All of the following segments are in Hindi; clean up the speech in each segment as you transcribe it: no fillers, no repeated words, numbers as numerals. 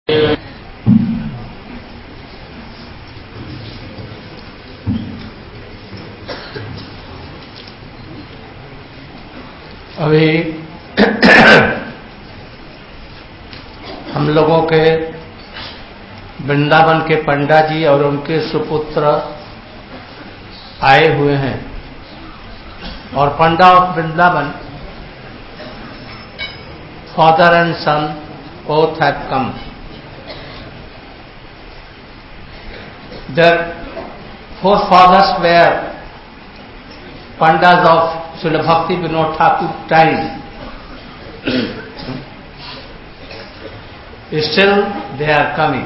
अभी हम लोगों के वृंदावन के पंडा जी और उनके सुपुत्र आए हुए हैं और पंडा ऑफ Vrindavan father and son both have come. Their forefathers were Pandas of Srila Bhakti Vinod Thakur time. Still they are coming.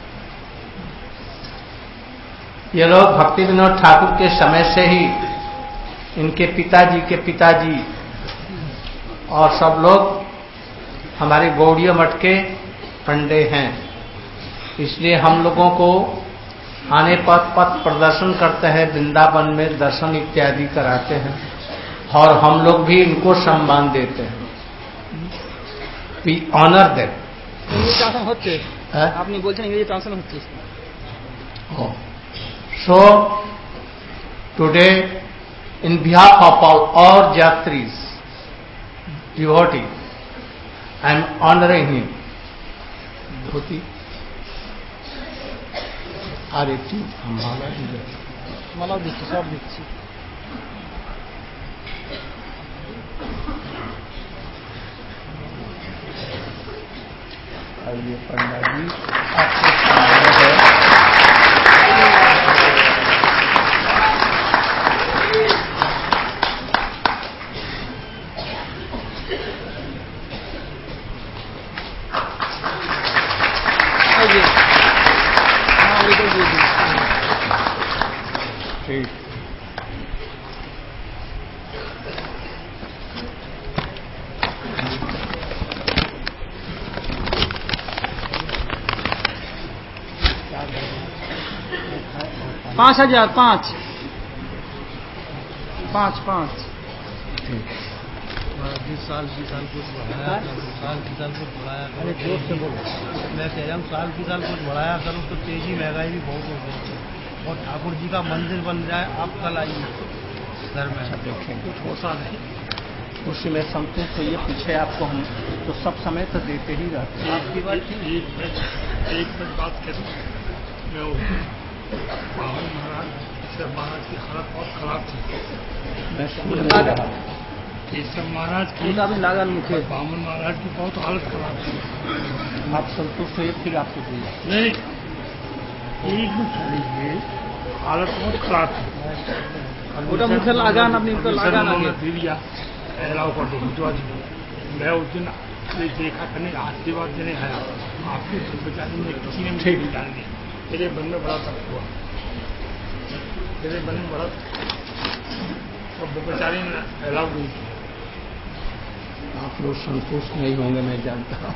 ये लोग भक्ति विनोद ठाकुर के समय से ही इनके पिताजी के पिताजी और सब लोग हमारे गौड़ीय मठ के पंडे हैं। इसलिए हम लोगों को आने पर पथ प्रदर्शन करते हैं, वृंदावन में दर्शन इत्यादि कराते हैं और हम लोग भी इनको सम्मान देते हैं। We honor them. আপনি বলছেন ইংরেজি ট্রান্সলেশন হচ্ছে। So today in behalf of all yatris, devotees, I am honoring him. धोती আর একটি মালা দিলে মালা দিচ্ছি, সব দিচ্ছি। और ये पंडा जी आपके सामने है। ठीक, पाँच हजार पाँच पाँच पाँच जिस साल की साल कुछ बढ़ाया करो, साल की साल कुछ बढ़ाया करो। अरे जोर से बोलो। मैं कह रहा हूँ साल की साल कुछ बढ़ाया करो तो तेजी महंगाई भी बहुत हो गई और ठाकुर जी का मंदिर बन जाए। आप कल आइए घर में, देखेंगे कुछ होता नहीं। उसी में संतोष तो ये पीछे आपको हम तो सब समय तो देते ही रहते हैं। आपकी बात एक बात कहता हूँ मैं, बावन महाराज महाराज की हालत बहुत खराब थी। मैं सुन नहीं रहा। केशव महाराज की लागल मुखे, बामन महाराज की बहुत हालत खराब थी। आप संतुष्ट हुए फिर आपको दिया नहीं, एक मिनट सुनिए, हालत बहुत खराब थी। ওটা মুখে লাগান, আপনি মুখে লাগান আগে। दिया एलाव कर दो जी। मैं उस दिन देखा करने आशीर्वाद देने आया, आपके बेचारे में किसी ने मुझे नहीं डाल दिया। मेरे मन में बड़ा तक हुआ, मेरे मन में बड़ा और वो बेचारे ने एलाव नहीं किया। आप लोग संतुष्ट नहीं होंगे मैं जानता हूँ।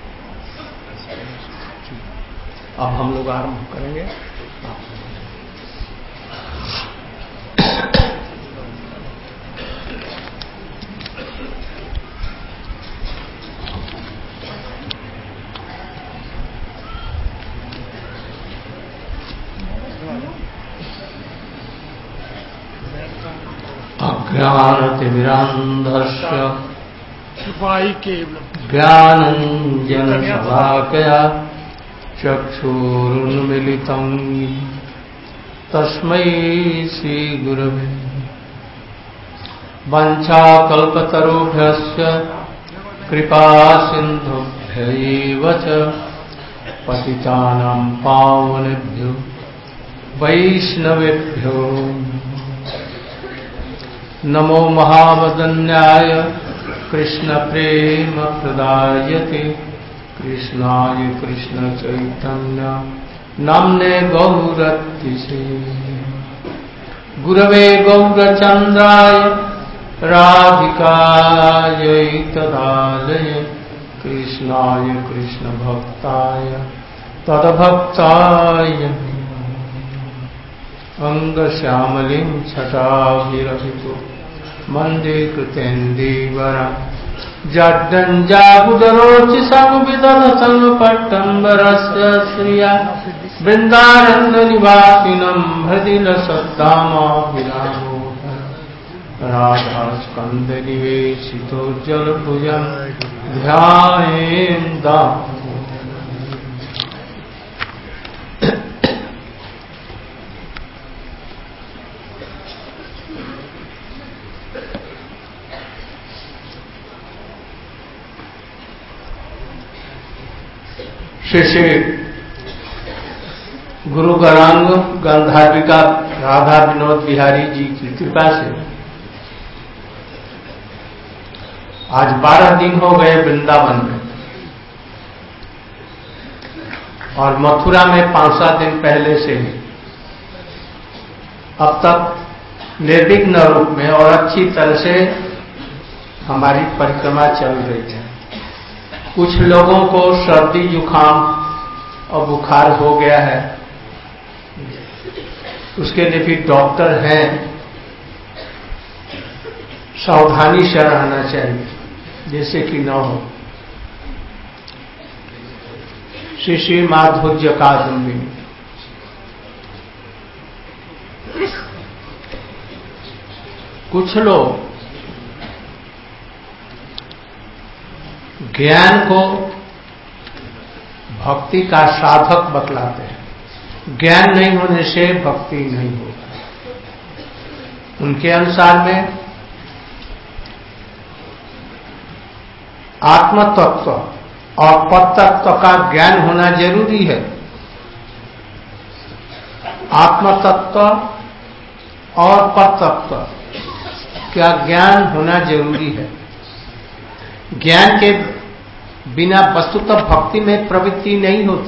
अब हम लोग आरंभ करेंगे। अज्ञानतिमिरान्धस्य ज्ञानञ्जनशलाकया चक्षुरुन्मीलितं तस्मै श्रीगुरवे वञ्चाकल्पतरुभ्यश्च कृपासिन्धुभ्यैव च पतितानां पावनेभ्यो वैष्णवेभ्यो नमो महावदन्याय कृष्णप्रेमप्रदायते कृष्णाय कृष्णचैतन्य नाम्ने गौरतिसे गुरवे गौरचन्द्राय राधिकायै तदालये कृष्णाय कृष्णभक्ताय तद्भक्ताय अंगश्यामलिं छटाभिरहितो वन्दे कृतेन्दीवरं जड्डंजाबुदरोचि संविदन संपट्टम्बरस्य श्रिया वृंदारण्य निवासिनम हृदिल सद्धामाभिरामो राधा स्कंद निवेशितो जलभुजं ध्यायेन्दा। श्री गुरु गौरांग गांधारिका राधा विनोद बिहारी जी की कृपा से आज 12 दिन हो गए वृंदावन में और मथुरा में 5-7 दिन पहले से ही अब तक निर्विघ्न रूप में और अच्छी तरह से हमारी परिक्रमा चल रही है। कुछ लोगों को सर्दी जुकाम और बुखार हो गया है, उसके लिए भी डॉक्टर हैं, सावधानी से रहना चाहिए जैसे कि न हो। श्री श्री माधुर्य कादम्बिनी। कुछ लोग ज्ञान को भक्ति का साधक बतलाते हैं। ज्ञान नहीं होने से भक्ति नहीं होगा। उनके अनुसार में आत्म तत्व और परतत्व का ज्ञान होना जरूरी है। आत्म तत्व और परतत्व का ज्ञान होना जरूरी है। ज्ञान के बिना वस्तुतः भक्ति में प्रवृत्ति नहीं होती,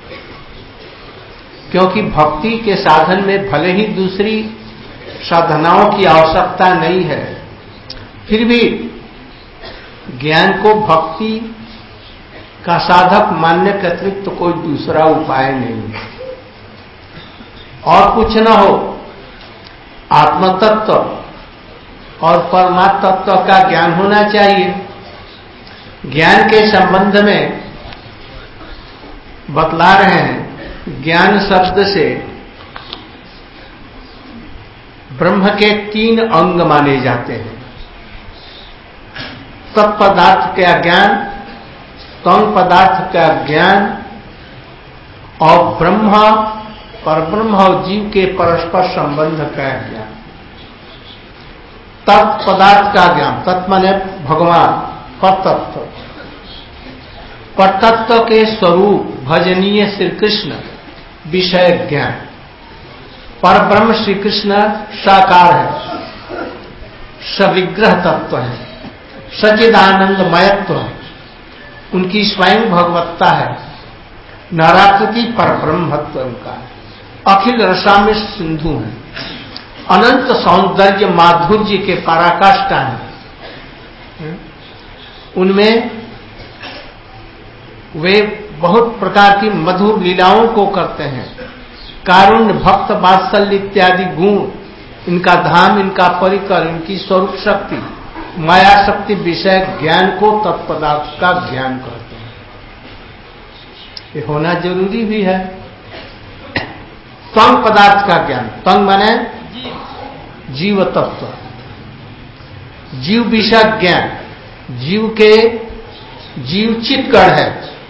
क्योंकि भक्ति के साधन में भले ही दूसरी साधनाओं की आवश्यकता नहीं है, फिर भी ज्ञान को भक्ति का साधक मानने के अतिरिक्त तो कोई दूसरा उपाय नहीं है। और कुछ न हो, आत्मतत्व और परमात्म तत्व का ज्ञान होना चाहिए। ज्ञान के संबंध में बतला रहे हैं, ज्ञान शब्द से ब्रह्म के 3 अंग माने जाते हैं। तत्पदार्थ का ज्ञान, तंग पदार्थ का ज्ञान और ब्रह्म परब्रह्म और जीव के परस्पर संबंध का ज्ञान। तत्पदार्थ का ज्ञान, तत् माने भगवान, परतत्व, परतत्व के स्वरूप भजनीय श्री कृष्ण विषय ज्ञान। परब्रह्म श्री कृष्ण साकार है, सविग्रह तत्व है, सच्चिदानंदमयत्व है, उनकी स्वयं भगवत्ता है, नाराकृति परब्रह्मत्व उनका है, अखिल रसाम्य सिंधु है, अनंत सौंदर्य माधुर्य के पराकाष्ठा है। उनमें वे बहुत प्रकार की मधुर लीलाओं को करते हैं। कारुण्य, भक्त, वात्सल्य इत्यादि गुण इनका धाम, इनका परिकर, इनकी स्वरूप शक्ति, माया शक्ति विषय ज्ञान को तत्पदार्थ का ज्ञान करते हैं। ये होना जरूरी भी है। तंग पदार्थ का ज्ञान, तंग माने जीव तत्व, जीव विषय ज्ञान, जीव के जीव चित्कण है,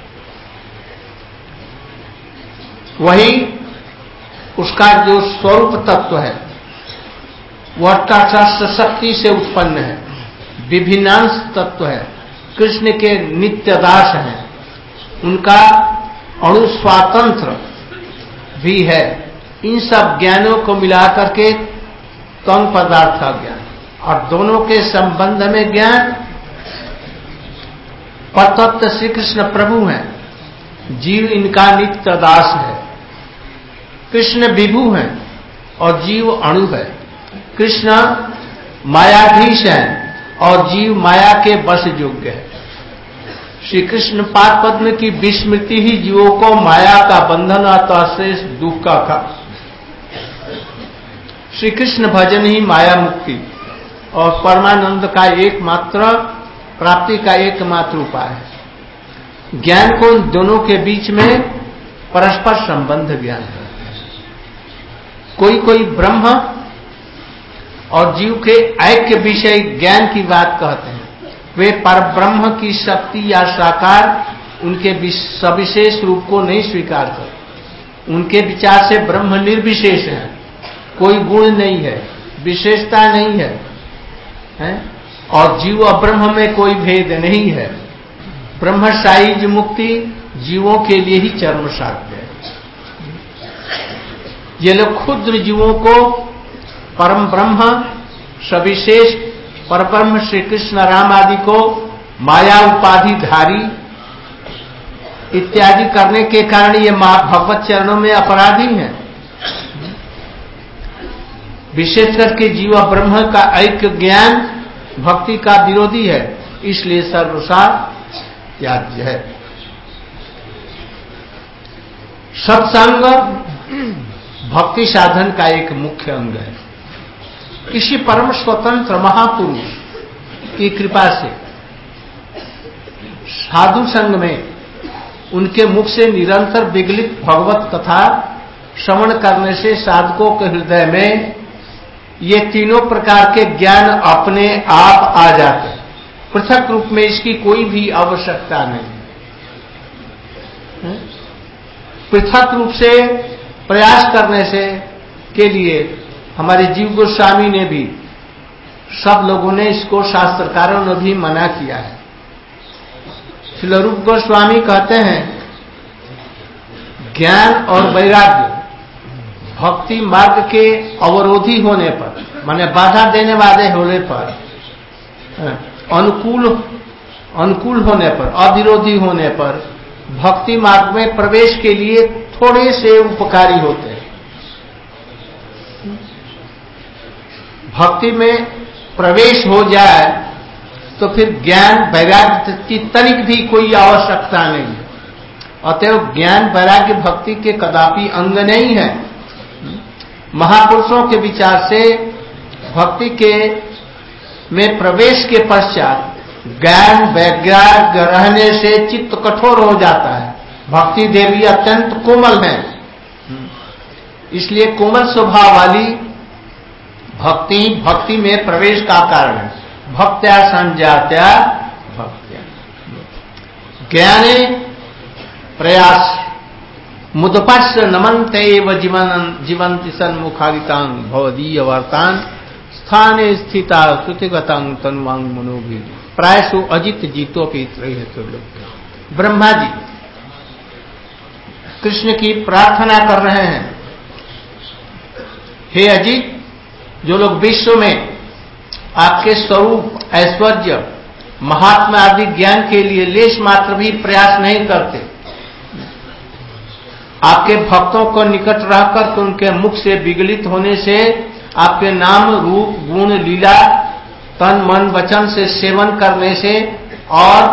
वही उसका जो स्वरूप तत्व है वह तटस्थ शक्ति से उत्पन्न है, विभिन्नांश तत्व है, कृष्ण के नित्य दास हैं, उनका अणु स्वातंत्र भी है। इन सब ज्ञानों को मिलाकर के तंग पदार्थ का ज्ञान और दोनों के संबंध में ज्ञान। परतत्व श्री कृष्ण प्रभु हैं, जीव इनका नित्य दास है। कृष्ण विभु हैं और जीव अणु है। कृष्ण मायाधीश हैं और जीव माया के वश योग्य है। श्री कृष्ण पाद पद्म की विस्मृति ही जीवों को माया का बंधन अथवा शेष दुख का श्री कृष्ण भजन ही माया मुक्ति और परमानंद का एकमात्र प्राप्ति का एकमात्र उपाय है। ज्ञान को उन दोनों के बीच में परस्पर संबंध ज्ञान है। कोई कोई ब्रह्म और जीव के ऐक्य विषय ज्ञान की बात कहते हैं। वे परब्रह्म की शक्ति या साकार उनके सविशेष रूप को नहीं स्वीकार करते। उनके विचार से ब्रह्म निर्विशेष है, कोई गुण नहीं है, विशेषता नहीं है, और जीव और ब्रह्म में कोई भेद नहीं है। ब्रह्म साइज मुक्ति जीवों के लिए ही चरम साध्य है। ये लोग क्षुद्र जीवों को परम ब्रह्म सविशेष परब्रह्म श्री कृष्ण राम आदि को माया उपाधिधारी इत्यादि करने के कारण ये भगवत चरणों में अपराधी हैं। विशेष करके जीव ब्रह्म का ऐक्य ज्ञान भक्ति का विरोधी है, इसलिए सर्वसार त्याज्य है। सत्संग भक्ति साधन का एक मुख्य अंग है। किसी परम स्वतंत्र महापुरुष की कृपा से साधु संग में उनके मुख से निरंतर विगलित भगवत कथा श्रवण करने से साधकों के हृदय में ये तीनों प्रकार के ज्ञान अपने आप आ जाते हैं। पृथक रूप में इसकी कोई भी आवश्यकता नहीं। पृथक रूप से प्रयास करने से के लिए हमारे जीव गोस्वामी ने भी, सब लोगों ने इसको, शास्त्रकारों ने भी मना किया है। श्री रूप गोस्वामी कहते हैं ज्ञान और वैराग्य भक्ति मार्ग के अवरोधी होने पर, माने बाधा देने वाले होने पर, अनुकूल होने पर, अविरोधी होने पर भक्ति मार्ग में प्रवेश के लिए थोड़े से उपकारी होते हैं। भक्ति में प्रवेश हो जाए तो फिर ज्ञान वैराग्य की तनिक भी कोई आवश्यकता नहीं है। अतएव ज्ञान वैराग्य भक्ति के कदापि अंग नहीं है। महापुरुषों के विचार से भक्ति के में प्रवेश के पश्चात ज्ञान वैराग्य रहने से चित्त कठोर हो जाता है। भक्ति देवी अत्यंत कोमल है, इसलिए कोमल स्वभाव वाली भक्ति में प्रवेश का कारण है। भक्त्या संजात्या भक्त्या ज्ञाने प्रयास मुदपश्य नमन्ते एव जीवंति सन्मुखादितांग भवदीय वार्तान स्थाने स्थिता श्रुतिगतांग तन्वांग मनोभी प्रायसो अजित जीतोपि त्रैः। ब्रह्मा जी कृष्ण की प्रार्थना कर रहे हैं, हे अजित, जो लोग विश्व में आपके स्वरूप, ऐश्वर्य, महात्मा आदि ज्ञान के लिए लेश मात्र भी प्रयास नहीं करते, आपके भक्तों को निकट रहकर उनके मुख से विगलित होने से, आपके नाम रूप गुण लीला तन मन वचन से सेवन करने से, और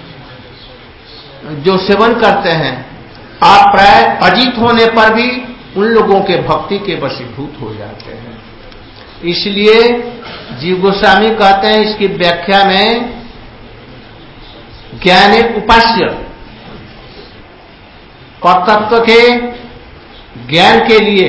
जो सेवन करते हैं, आप प्राय अजीत होने पर भी उन लोगों के भक्ति के वशीभूत हो जाते हैं। इसलिए जीव गोस्वामी कहते हैं इसकी व्याख्या में, ज्ञाने उपास्य, परतत्व के ज्ञान के लिए,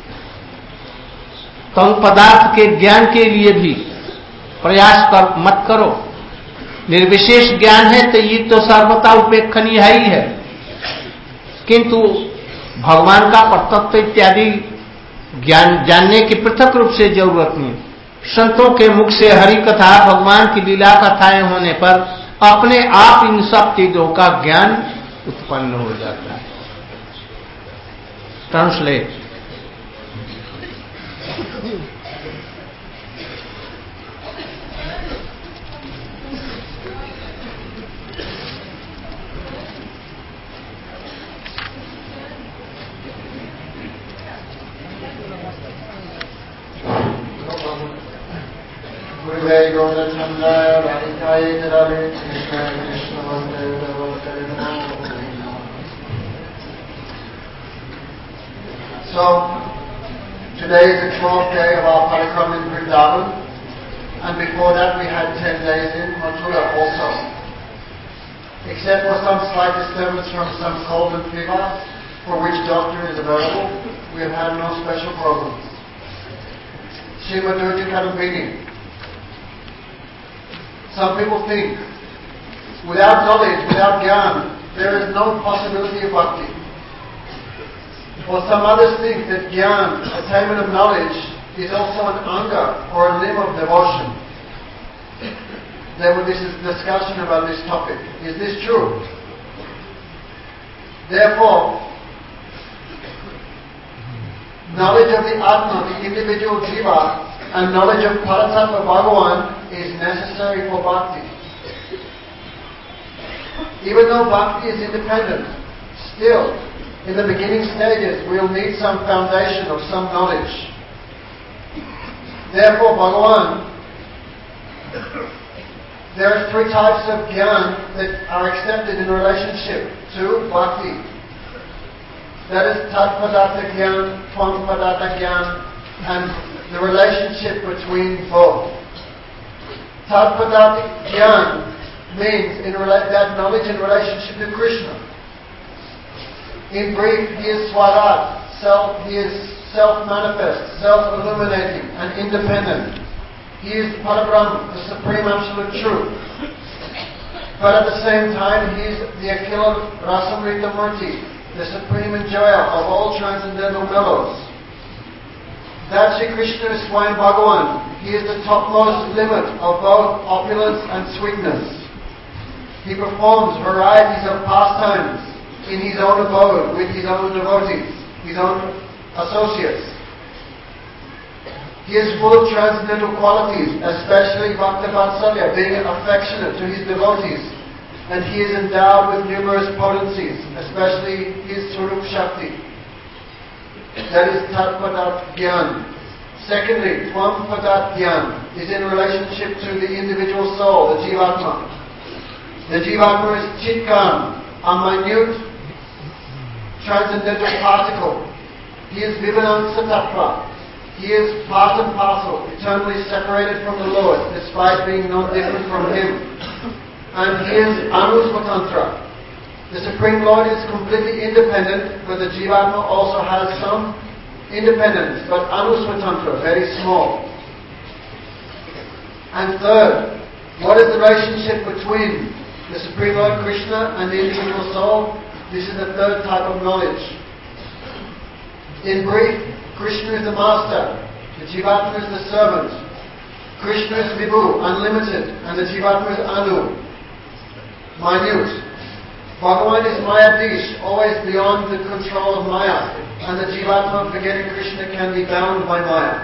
तंग पदार्थ के ज्ञान के लिए भी प्रयास मत करो। निर्विशेष ज्ञान है तो ये तो सर्वथा उपेक्षणीय ही है, किंतु भगवान का परतत्व इत्यादि ज्ञान जानने की पृथक रूप से जरूरत नहीं। संतों के मुख से हरि कथा, भगवान की लीला कथाएं होने पर अपने आप इन सब चीजों का ज्ञान उत्पन्न हो जाता है। Translate. So, today is the 12th day of our parikram in Vrindavan, and before that we had 10 days in Mathura also. Except for some slight disturbance from some cold and fever, for which doctor is available, we have had no special problems. Srimad Durga Kadambini. Some people think, without knowledge, without jnana, there is no possibility of bhakti. Or some others think that jnana, attainment of knowledge, is also an anga or a limb of devotion. There was this discussion about this topic. Is this true? Therefore, knowledge of the Atma, the individual jiva, and knowledge of Paratattva Bhagavan is necessary for bhakti. Even though bhakti is independent, still, in the beginning stages, we'll need some foundation of some knowledge. Therefore, Bhagavan, there are 3 types of jnana that are accepted in relationship to bhakti. That is Tat-Padatta Jnana, Tvang-Padatta Jnana, and the relationship between both. Tat-Padatta Jnana means that knowledge in relationship to Krishna. In brief, he is Swarat, he is self-manifest, self-illuminating, and independent. He is Parabrahma, the Supreme Absolute Truth. But at the same time, he is the Akhila Rasamrita Murti, the Supreme Enjoyer of all transcendental mellows. That Sri Krishna is Swayam Bhagavan. He is the topmost limit of both opulence and sweetness. He performs varieties of pastimes in his own abode with his own devotees, his own associates. He is full of transcendental qualities, especially Bhakta Vatsalya, being affectionate to his devotees. And he is endowed with numerous potencies, especially his Swarup Shakti. That is Tat-Padat Jnana. Secondly, Tvang-Padat Jnana is in relationship to the individual soul, the Jivatma. The Jivatma is Chitkam, a minute transcendental particle. He is Vivanamsa Tattva. He is part and parcel, eternally separated from the Lord, despite being no different from Him. And he is Anusvatantra. The Supreme Lord is completely independent, but the Jivatma also has some independence, but Anusvatantra, very small. And third, what is the relationship between the Supreme Lord Krishna and the individual soul? This is the third type of knowledge. In brief, Krishna is the master, the Jivatma is the servant. Krishna is Vibhu, unlimited, and the Jivatma is Anu, minute. Bhagavan is Mayadish, always beyond the control of Maya, and the Jivatma, forgetting Krishna, can be bound by Maya.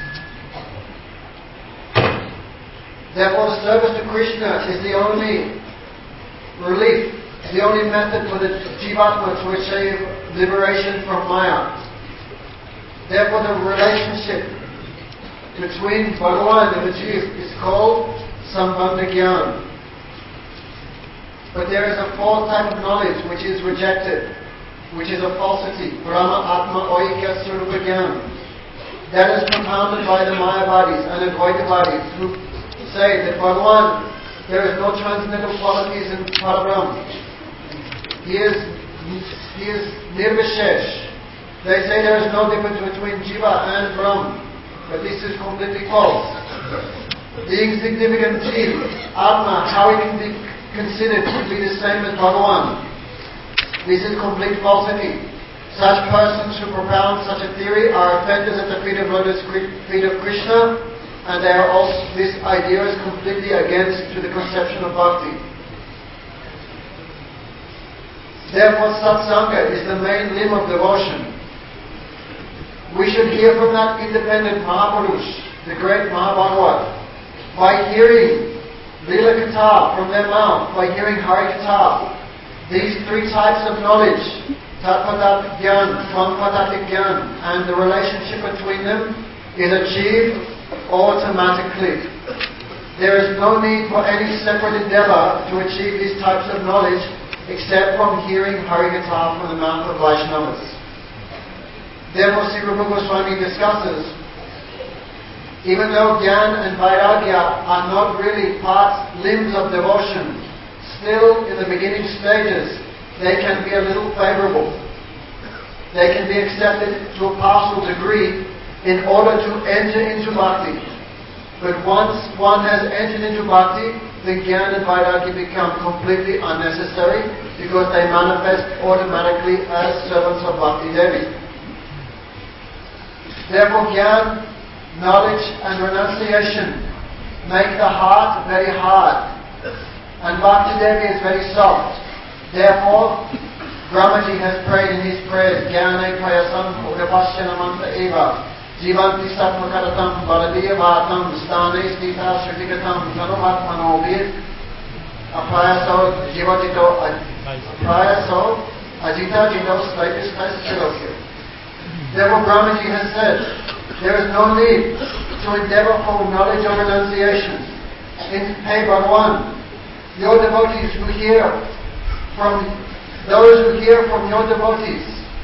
Therefore, the service to Krishna is the only relief, the only method for the Jivatma to achieve liberation from Maya. Therefore, the relationship between Bhagavan and the Jiv is called Sambandha Jnana. But there is a fourth type of knowledge which is rejected, which is a falsity, Brahma Atma Oikya Swarupa Jnana. That is compounded by the Mayavadis and Advaitavadis who say that Bhagavan, there is no transcendental qualities in Parabrahma. He is Nirvishesh. They say there is no difference between Jiva and Brahma, but this is completely false. The insignificant Jiva, Atma, how it can be considered to be the same as Bhagavan. This is complete falsity. Such persons who propound such a theory are offenders at the feet of Krishna, and they are also, this idea is completely against to the conception of bhakti. Therefore, satsanga is the main limb of devotion. We should hear from that independent Mahapurush, the great Mahabhagavat. By hearing Lila Katha from their mouth, by hearing Hari Katha, these 3 types of knowledge, Tat-Padat Jnana, Tvang-Padat Jnana, and the relationship between them is achieved automatically. There is no need for any separate endeavor to achieve these types of knowledge except from hearing Hari Katha from the mouth of Vaishnavas. Therefore, Sri Rupa Goswami discusses Even though Jnana and Vairagya are not really limbs of devotion, still in the beginning stages, they can be a little favorable. They can be accepted to a partial degree in order to enter into bhakti. But once one has entered into bhakti, the Jnana and Vairagya become completely unnecessary because they manifest automatically as servants of Bhakti Devi. Therefore, Jnana, knowledge and renunciation make the heart very hard, and Bhakti Devi is very soft. Therefore, Brahmaji has prayed in his prayers, Jnane prayasam udapasyanamanta eva jivanti sattva-karatam baladiya-vatam stane stita shritigatam tanumatmanobir aprayaso jivajito aprayaso ajita-jito staitis-staitis-chilokyo. Therefore, Brahmaji has said, there is no need to endeavor for knowledge or renunciation. Hey Bhagavan, your devotees who hear from those who hear from your devotees,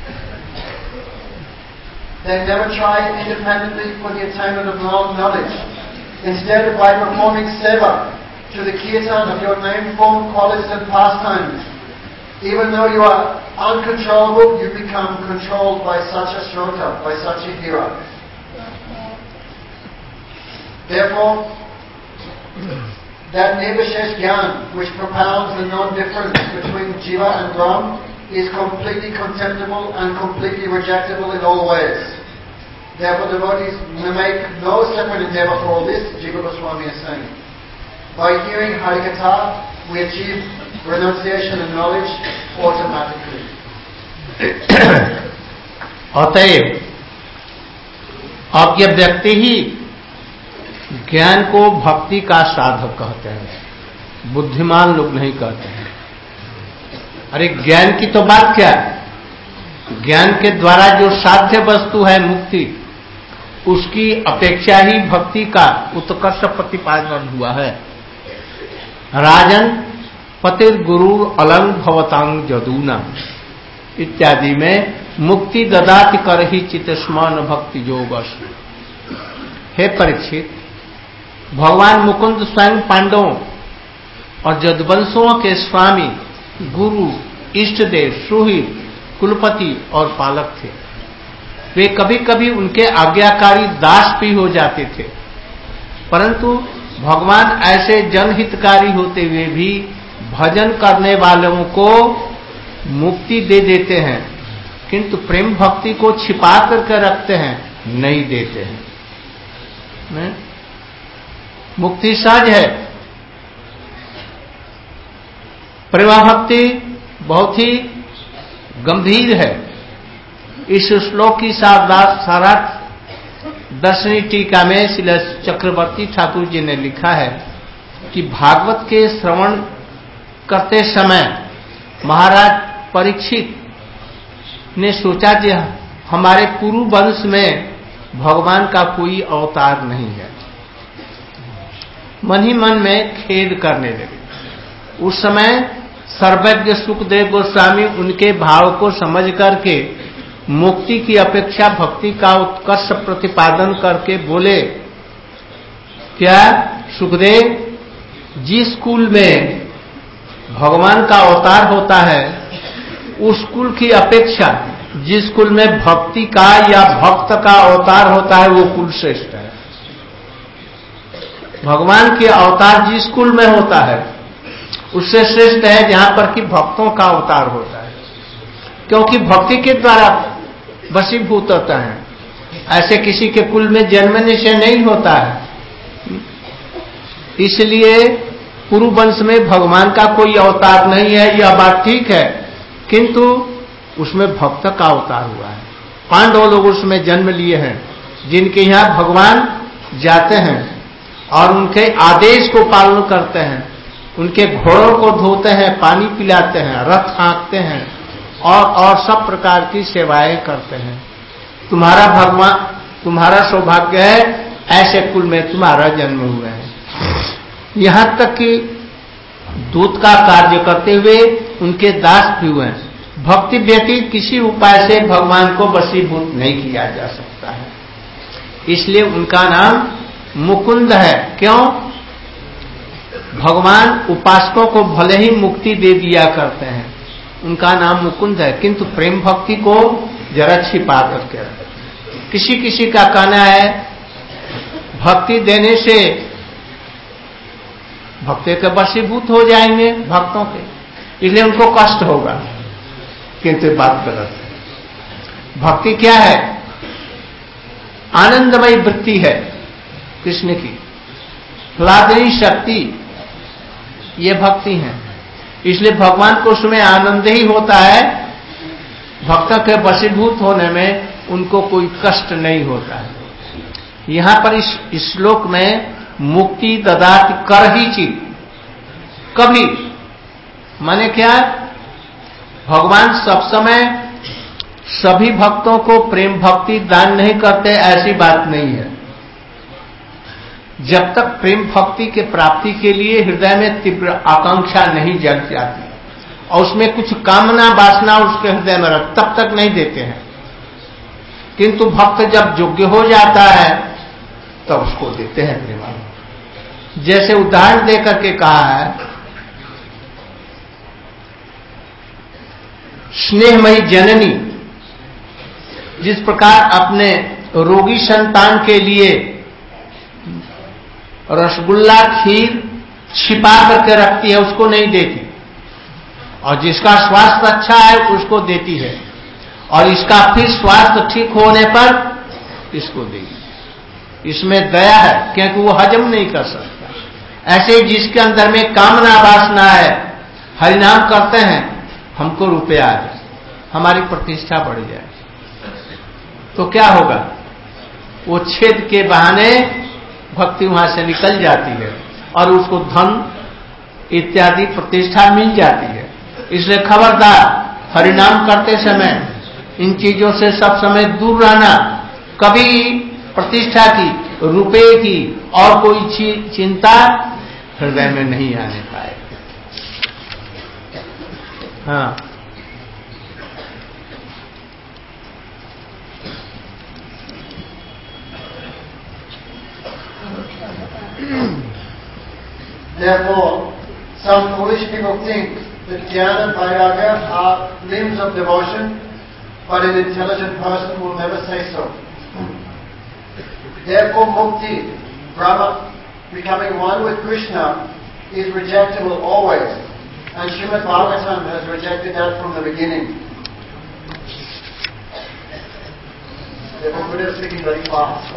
they never try independently for the attainment of knowledge. Instead, by performing seva to the kirtan of your name, form, qualities and pastimes, even though you are uncontrollable, you become controlled by such a shrota, by such a hero. Therefore, that Nirvishesh Gyan, which propounds the non-difference between Jiva and Brahm, is completely contemptible and completely rejectable in all ways. Therefore, devotees make no separate endeavor for all this, Jiva Goswami is saying. By hearing Harikatha, we achieve renunciation and knowledge automatically. अतएव अज्ञ व्यक्ति ही ज्ञान को भक्ति का साधक कहते हैं, बुद्धिमान लोग नहीं कहते हैं। अरे ज्ञान की तो बात क्या है, ज्ञान के द्वारा जो साध्य वस्तु है मुक्ति, उसकी अपेक्षा ही भक्ति का उत्कर्ष प्रतिपादन हुआ है। राजन पतिर गुरु अलंग भवतांग जदूना इत्यादि में मुक्ति ददाति कर ही चित्स्मान भक्ति योगस। हे परीक्षित, भगवान मुकुंद स्वयं पांडवों और जदवंशों के स्वामी, गुरु, इष्टदेव, सुहृद, कुलपति और पालक थे। वे कभी कभी उनके आज्ञाकारी दास भी हो जाते थे, परंतु भगवान ऐसे जनहितकारी होते हुए भी भजन करने वालों को मुक्ति दे देते हैं, किंतु प्रेम भक्ति को छिपा करके रखते हैं, नहीं देते हैं। मुक्ति सहज है, प्रेम भक्ति बहुत ही गंभीर है। इस श्लोक की सारार्थ दर्शनी टीका में श्री चक्रवर्ती ठाकुर जी ने लिखा है कि भागवत के श्रवण करते समय महाराज परीक्षित ने सोचा कि हमारे कुरु वंश में भगवान का कोई अवतार नहीं है। मन ही मन में खेद करने लगे। उस समय सर्वज्ञ सुखदेव गोस्वामी उनके भाव को समझ करके मुक्ति की अपेक्षा भक्ति का उत्कर्ष प्रतिपादन करके बोले, क्या सुखदेव, जिस कुल में भगवान का अवतार होता है, उस कुल की अपेक्षा जिस कुल में भक्ति का या भक्त का अवतार होता है, वो कुल श्रेष्ठ है। भगवान के अवतार जिस कुल में होता है उससे श्रेष्ठ है जहां पर कि भक्तों का अवतार होता है, क्योंकि भक्ति के द्वारा वशीभूत होता है। ऐसे किसी के कुल में जन्मने से नहीं होता है। इसलिए कुरु वंश में भगवान का कोई अवतार नहीं है, यह बात ठीक है, किंतु उसमें भक्त का अवतार हुआ है। पांडव लोग उसमें जन्म लिए हैं, जिनके यहां भगवान जाते हैं और उनके आदेश को पालन करते हैं, उनके घोड़ों को धोते हैं, पानी पिलाते हैं, रथ हाँकते हैं और सब प्रकार की सेवाएं करते हैं। तुम्हारा भगवान, तुम्हारा सौभाग्य है, ऐसे कुल में तुम्हारा जन्म हुआ है। यहां तक कि दूत का कार्य करते हुए उनके दास भी हुए हैं। भक्ति व्यतीत किसी उपाय से भगवान को वशीभूत नहीं किया जा सकता है, इसलिए उनका नाम मुकुंद है। क्यों? भगवान उपासकों को भले ही मुक्ति दे दिया करते हैं, उनका नाम मुकुंद है, किंतु प्रेम भक्ति को जरा छिपा करके रखते। किसी किसी का कहना है भक्ति देने से भक्तों के वशीभूत हो जाएंगे भक्तों के, इसलिए उनको कष्ट होगा, किंतु बात गलत है। भक्ति क्या है? आनंदमयी वृत्ति है कृष्ण की, लादनी शक्ति, ये भक्ति है। इसलिए भगवान को उसमें आनंद ही होता है, भक्तों के वशीभूत होने में उनको कोई कष्ट नहीं होता है। यहां पर इस श्लोक में मुक्ति ददाति कर ही चित, कभी माने क्या? भगवान सब समय सभी भक्तों को प्रेम भक्ति दान नहीं करते, ऐसी बात नहीं है। जब तक प्रेम भक्ति के प्राप्ति के लिए हृदय में तीव्र आकांक्षा नहीं जग जाती और उसमें कुछ कामना वासना उसके हृदय में रख, तब तक नहीं देते हैं। किंतु भक्त जब योग्य हो जाता है तब उसको देते हैं प्रेम। जैसे उदाहरण देकर के कहा है, स्नेहमयी जननी जिस प्रकार अपने रोगी संतान के लिए रसगुल्ला खीर छिपा करके रखती है, उसको नहीं देती, और जिसका स्वास्थ्य अच्छा है उसको देती है, और इसका फिर स्वास्थ्य ठीक होने पर इसको देगी। इसमें दया है, क्योंकि वो हजम नहीं कर सकता। ऐसे जिसके अंदर में कामना वासना है, हरिनाम करते हैं, हमको रुपया आ जाए, हमारी प्रतिष्ठा बढ़ जाए, तो क्या होगा? वो छेद के बहाने भक्ति वहां से निकल जाती है और उसको धन इत्यादि प्रतिष्ठा मिल जाती है। इसलिए खबरदार, हरिनाम करते समय इन चीजों से सब समय दूर रहना। कभी प्रतिष्ठा की, रुपए की और कोई चिंता हृदय में नहीं आने पाए। हाँ, Therefore, some foolish people think that Jnana and Vairagya are limbs of devotion, but an intelligent person will never say so. Therefore, Mukti, Brahma, becoming one with Krishna, is rejectable always, and Srimad Bhagavatam has rejected that from the beginning. Therefore, Buddha is speaking very fast.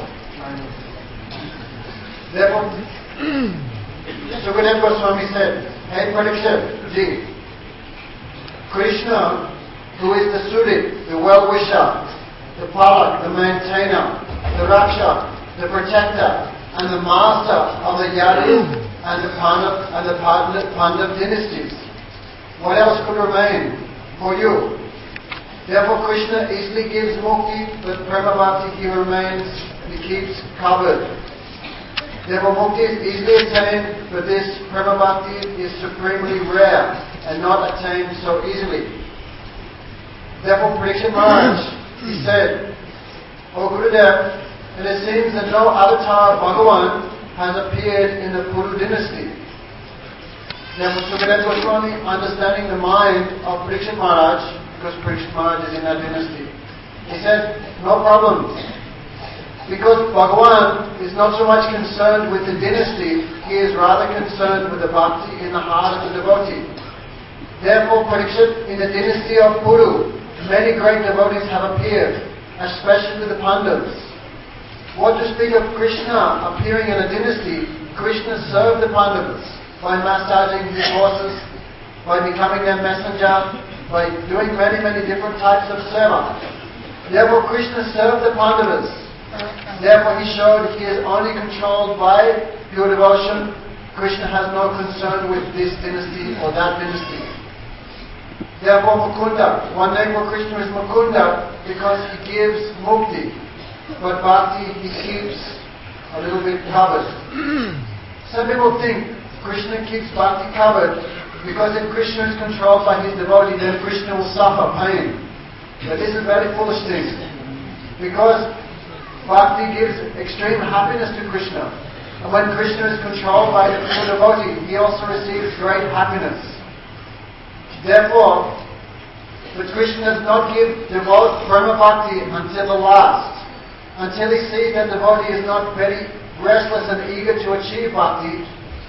Therefore, Sukadeva Goswami said, "Hey Parikshit ji, Krishna, who is the Sudit, the well-wisher, the Palak, the maintainer, the Raksha, the protector, and the master of the Yadu and the Pandav dynasties, what else could remain for you? Therefore Krishna easily gives mukti, but Prema Bhakti he remains, he keeps covered. Therefore mukti is easily attained, but this Prema Bhakti is supremely rare and not attained so easily." Therefore Parikshit Maharaj, he said, "O Gurudev, it seems that no avatar of Bhagavan has appeared in the Puru dynasty." Therefore Sukadeva Goswami, understanding the mind of Parikshit Maharaj, because Parikshit Maharaj is in that dynasty, he said, "No problem. Because Bhagavan is not so much concerned with the dynasty, he is rather concerned with the bhakti in the heart of the devotee. Therefore, Parikshit, in the dynasty of Puru, many great devotees have appeared, especially the Pandavas. What to speak of Krishna appearing in a dynasty? Krishna served the Pandavas by massaging his horses, by becoming their messenger, by doing many, many different types of seva. Therefore, Krishna served the Pandavas. Therefore he showed he is only controlled by pure devotion. Krishna has no concern with this dynasty or that dynasty. Therefore Mukunda, one name for Krishna is Mukunda because he gives mukti, but bhakti he keeps a little bit covered." Some people think Krishna keeps bhakti covered because if Krishna is controlled by his devotee, then Krishna will suffer pain. But this is a very foolish thing, because bhakti gives extreme happiness to Krishna. And when Krishna is controlled by the pure devotee, he also receives great happiness. Therefore, but Krishna does not give devotee prema bhakti until the last. Until he sees that devotee is not very restless and eager to achieve bhakti,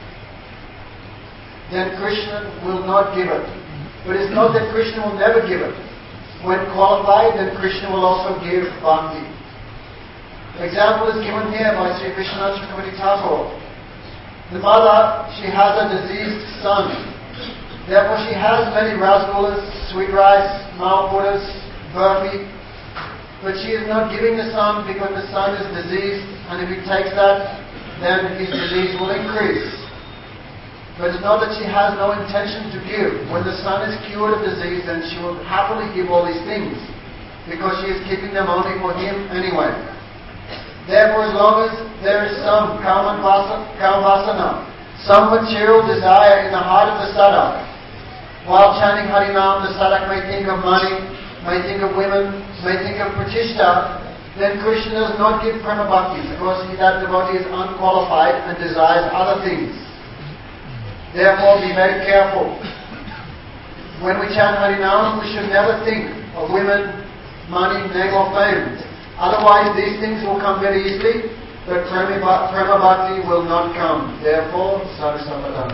then Krishna will not give it. But it's not that Krishna will never give it. When qualified, then Krishna will also give bhakti. Example is given here by Sri Vishwanath Chakravarti Thakur. The mother, she has a diseased son. Therefore she has many rasgullas, sweet rice, malpuras, burfi. But she is not giving the son because the son is diseased, and if he takes that, then his disease will increase. But it's not that she has no intention to give. When the son is cured of disease, then she will happily give all these things, because she is keeping them only for him anyway. Therefore, as long as there is some kama vasana, some material desire in the heart of the sadhak, while chanting Harinam, the sadhak may think of money, may think of women, may think of pratishtha, then Krishna does not give prema bhakti, because that devotee is unqualified and desires other things. Therefore, be very careful. When we chant Harinam, we should never think of women, money, name or fame. Otherwise, these things will come very easily, but prema bhakti will not come. Therefore, sarvasapadam.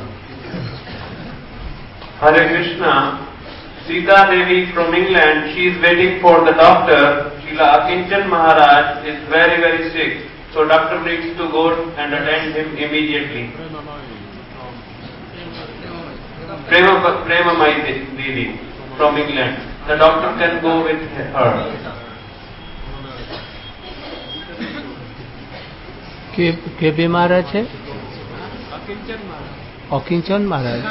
Hare Krishna. Sita Devi from England, she is waiting for the doctor. Srila Akinchan Maharaj is very, very sick. So doctor needs to go and attend him immediately. Prema Mai Devi from England. The doctor can go with her. के बीमार है? Akinchan Maharaj.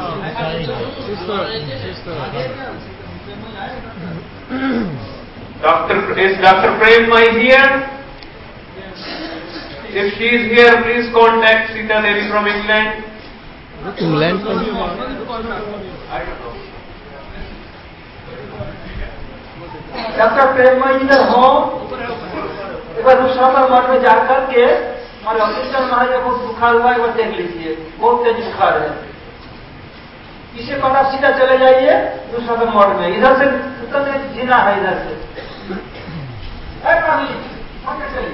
Is Dr. Prema here? If she is here, please contact Sita Devi from England. England. I don't know. Doctor Prem इधर हो, एक बार रूपसागर मठ में जाकर के हमारे अकिंचन महाराज को बहुत बुखार हुआ, एक बार देख लीजिए, बहुत तेज बुखार है. इसके बाद आप सीधा चले जाइए रूपसागर मठ में, इधर से उतरने जीना है, इधर से चलिए.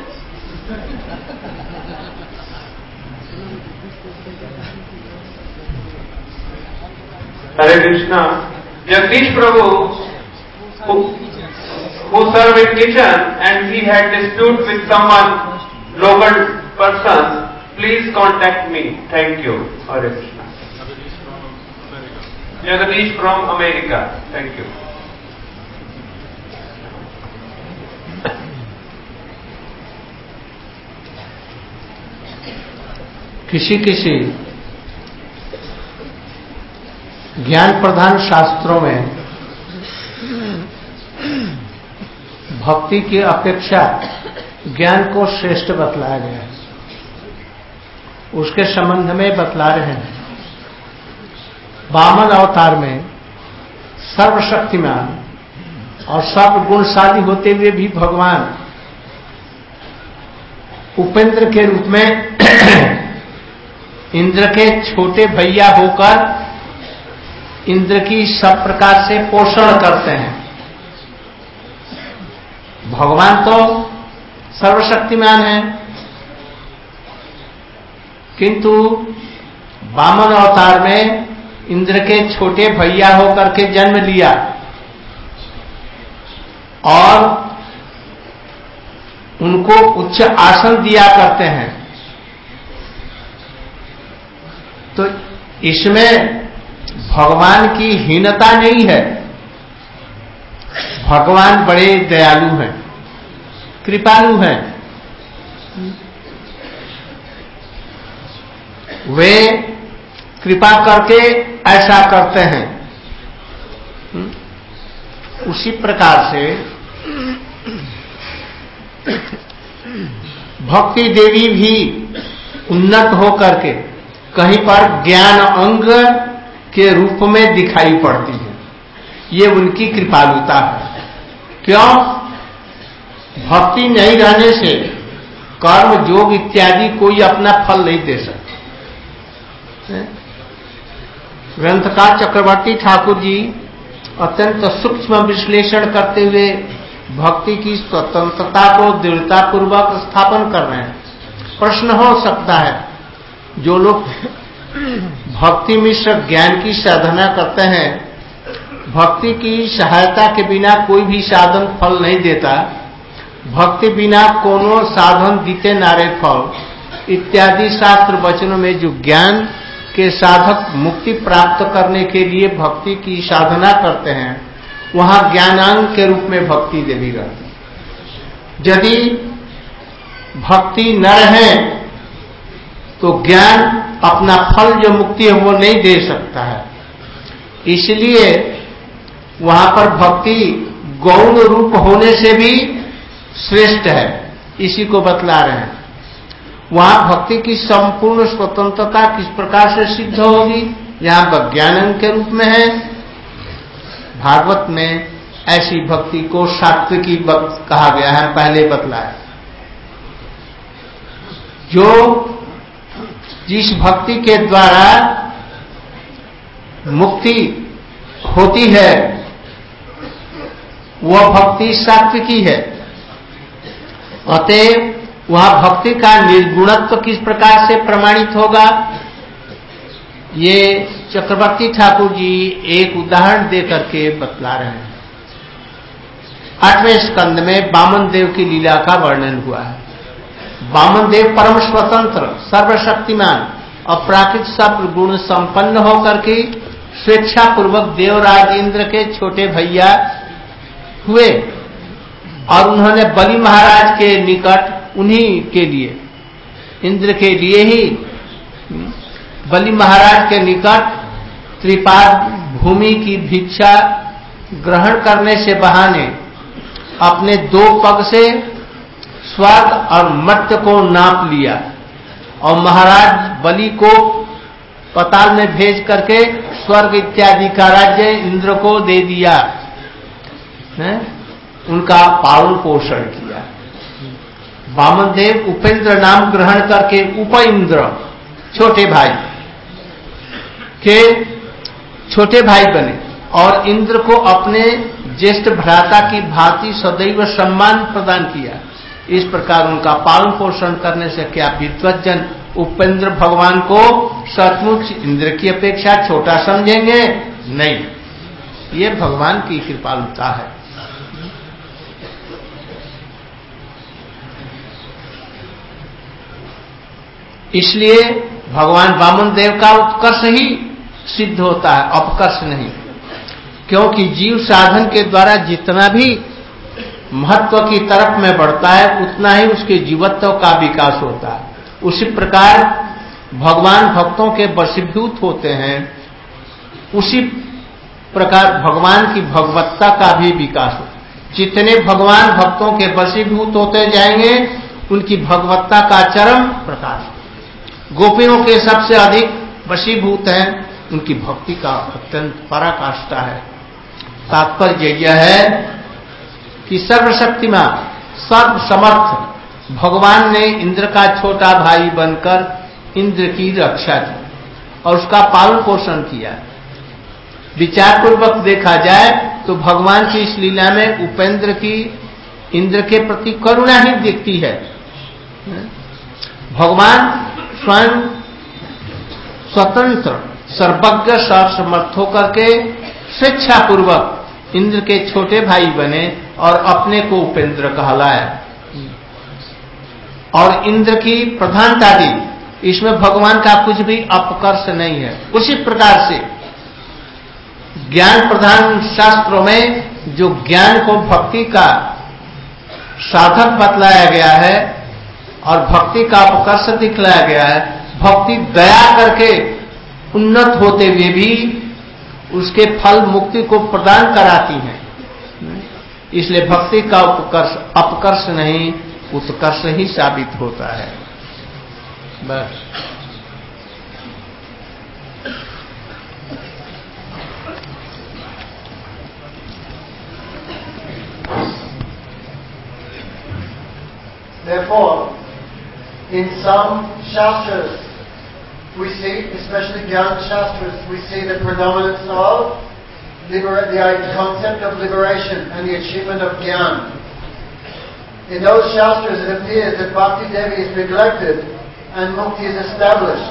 Hare Krishna. Jagdish Prabhu, who served in kitchen and he had dispute with someone, local person, please contact me. Thank you. Hare Krishna. Jagdish from America. Thank you. किसी ज्ञान प्रधान शास्त्रों में भक्ति की अपेक्षा ज्ञान को श्रेष्ठ बतलाया गया है. उसके संबंध में बतला रहे हैं. वामन अवतार में सर्वशक्तिमान और सर्वगुणशाली होते हुए भी भगवान उपेंद्र के रूप में इंद्र के छोटे भैया होकर इंद्र की सब प्रकार से पोषण करते हैं. भगवान तो सर्वशक्तिमान है, किंतु वामन अवतार में इंद्र के छोटे भैया होकर के जन्म लिया और उनको उच्च आसन दिया करते हैं. तो इसमें भगवान की हीनता नहीं है. भगवान बड़े दयालु हैं, कृपालु हैं. वे कृपा करके ऐसा करते हैं. उसी प्रकार से भक्ति देवी भी उन्नत होकर के कहीं पर ज्ञान अंग के रूप में दिखाई पड़ती है. ये उनकी कृपालुता है. क्यों? भक्ति नहीं रहने से कर्म योग इत्यादि कोई अपना फल नहीं दे सकता। ग्रंथकार चक्रवर्ती ठाकुर जी अत्यंत सूक्ष्म विश्लेषण करते हुए भक्ति की स्वतंत्रता को दृढ़ता पूर्वक स्थापन कर रहे हैं। प्रश्न हो सकता है, जो लोग भक्ति मिश्र ज्ञान की साधना करते हैं, भक्ति की सहायता के बिना कोई भी साधन फल नहीं देता, भक्ति बिना कोनो साधन दीते नारे फल इत्यादि शास्त्र वचनों में जो ज्ञान के साधक मुक्ति प्राप्त करने के लिए भक्ति की साधना करते हैं, वहां ज्ञानांग के रूप में भक्ति देवी रहती। यदि भक्ति न रहे तो ज्ञान अपना फल जो मुक्ति है वो नहीं दे सकता है। इसलिए वहां पर भक्ति गौण रूप होने से भी श्रेष्ठ है, इसी को बतला रहे हैं। वहां भक्ति की संपूर्ण स्वतंत्रता किस प्रकार से सिद्ध होगी, यहां पर ज्ञानांग के रूप में है। भागवत में ऐसी भक्ति को सात्विकी भक्ति कहा गया है, पहले बतलाया। जो जिस भक्ति के द्वारा मुक्ति होती है वह भक्ति सात्विकी है। अतएव वह भक्ति का निर्गुणत्व किस प्रकार से प्रमाणित होगा, ये चक्रवर्ती ठाकुर जी एक उदाहरण देकर के बतला रहे हैं। 8वें स्कंद में वामन देव की लीला का वर्णन हुआ है। वामन देव परम स्वतंत्र, सर्वशक्तिमान, अपराकृत सब गुण संपन्न होकर के स्वेच्छा पूर्वक देवराज इंद्र के छोटे भैया हुए और उन्होंने बलि महाराज के निकट उन्हीं के लिए, इंद्र के लिए ही बलि महाराज के निकट त्रिपाद भूमि की भिक्षा ग्रहण करने से बहाने अपने 2 पग से स्वर्ग और मर्त्य को नाप लिया और महाराज बलि को पाताल में भेज करके स्वर्ग इत्यादि का राज्य इंद्र को दे दिया, उनका पालन पोषण किया। वामन देव उपेंद्र नाम ग्रहण करके उप इंद्र छोटे भाई के छोटे भाई बने और इंद्र को अपने ज्येष्ठ भ्राता की भांति सदैव सम्मान प्रदान किया। इस प्रकार उनका पालन पोषण करने से क्या विद्वज्जन उपेंद्र भगवान को सचमुच इंद्र की अपेक्षा छोटा समझेंगे? नहीं, ये भगवान की कृपालुता है। इसलिए भगवान वामन देव का उत्कर्ष ही सिद्ध होता है, अपकर्ष नहीं। क्योंकि जीव साधन के द्वारा जितना भी महत्व की तरफ में बढ़ता है उतना ही उसके जीवत्व का विकास होता है। उसी प्रकार भगवान भक्तों के वशीभूत होते हैं, उसी प्रकार भगवान की भगवत्ता का भी विकास होता है। जितने भगवान भक्तों के वशीभूत होते जाएंगे उनकी भगवत्ता का चरम प्रकाश। गोपियों के सबसे अधिक वशीभूत हैं, उनकी भक्ति का अत्यंत पराकाष्ठा है। तात्पर्य यह है कि सर्वशक्तिमान सर्वसमर्थ भगवान ने इंद्र का छोटा भाई बनकर इंद्र की रक्षा की और उसका पालन पोषण किया। विचार पूर्वक देखा जाए तो भगवान की इस लीला में उपेंद्र की इंद्र के प्रति करुणा ही दिखती है। भगवान स्वयं स्वतंत्र सर्वज्ञ सर्वसमर्थ होकर के स्वेच्छा पूर्वक इंद्र के छोटे भाई बने और अपने को उपेंद्र कहलाया और इंद्र की प्रधानता दी। इसमें भगवान का कुछ भी अपकर्ष नहीं है। उसी प्रकार से ज्ञान प्रधान शास्त्रों में जो ज्ञान को भक्ति का साधक बतलाया गया है और भक्ति का अपकर्ष दिखलाया गया है, भक्ति दया करके उन्नत होते हुए भी उसके फल मुक्ति को प्रदान कराती है। इसलिए भक्ति का अपकर्ष नहीं उत्कर्ष ही साबित होता है। बस Therefore, in some Shastras, we see, especially Gyan Shastras, we see the predominance of the concept of liberation and the achievement of Gyan. In those Shastras, it appears that Bhakti Devi is neglected and Mukti is established.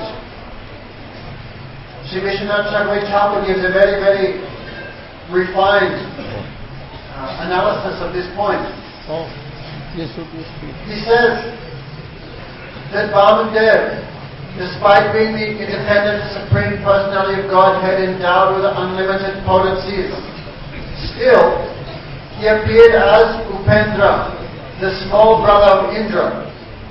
Sri Vishwanath Chakravarti Thakur gives a very, very refined analysis of this point. He says that Vamana Dev, despite being the independent Supreme Personality of Godhead endowed with unlimited potencies, still he appeared as Upendra, the small brother of Indra.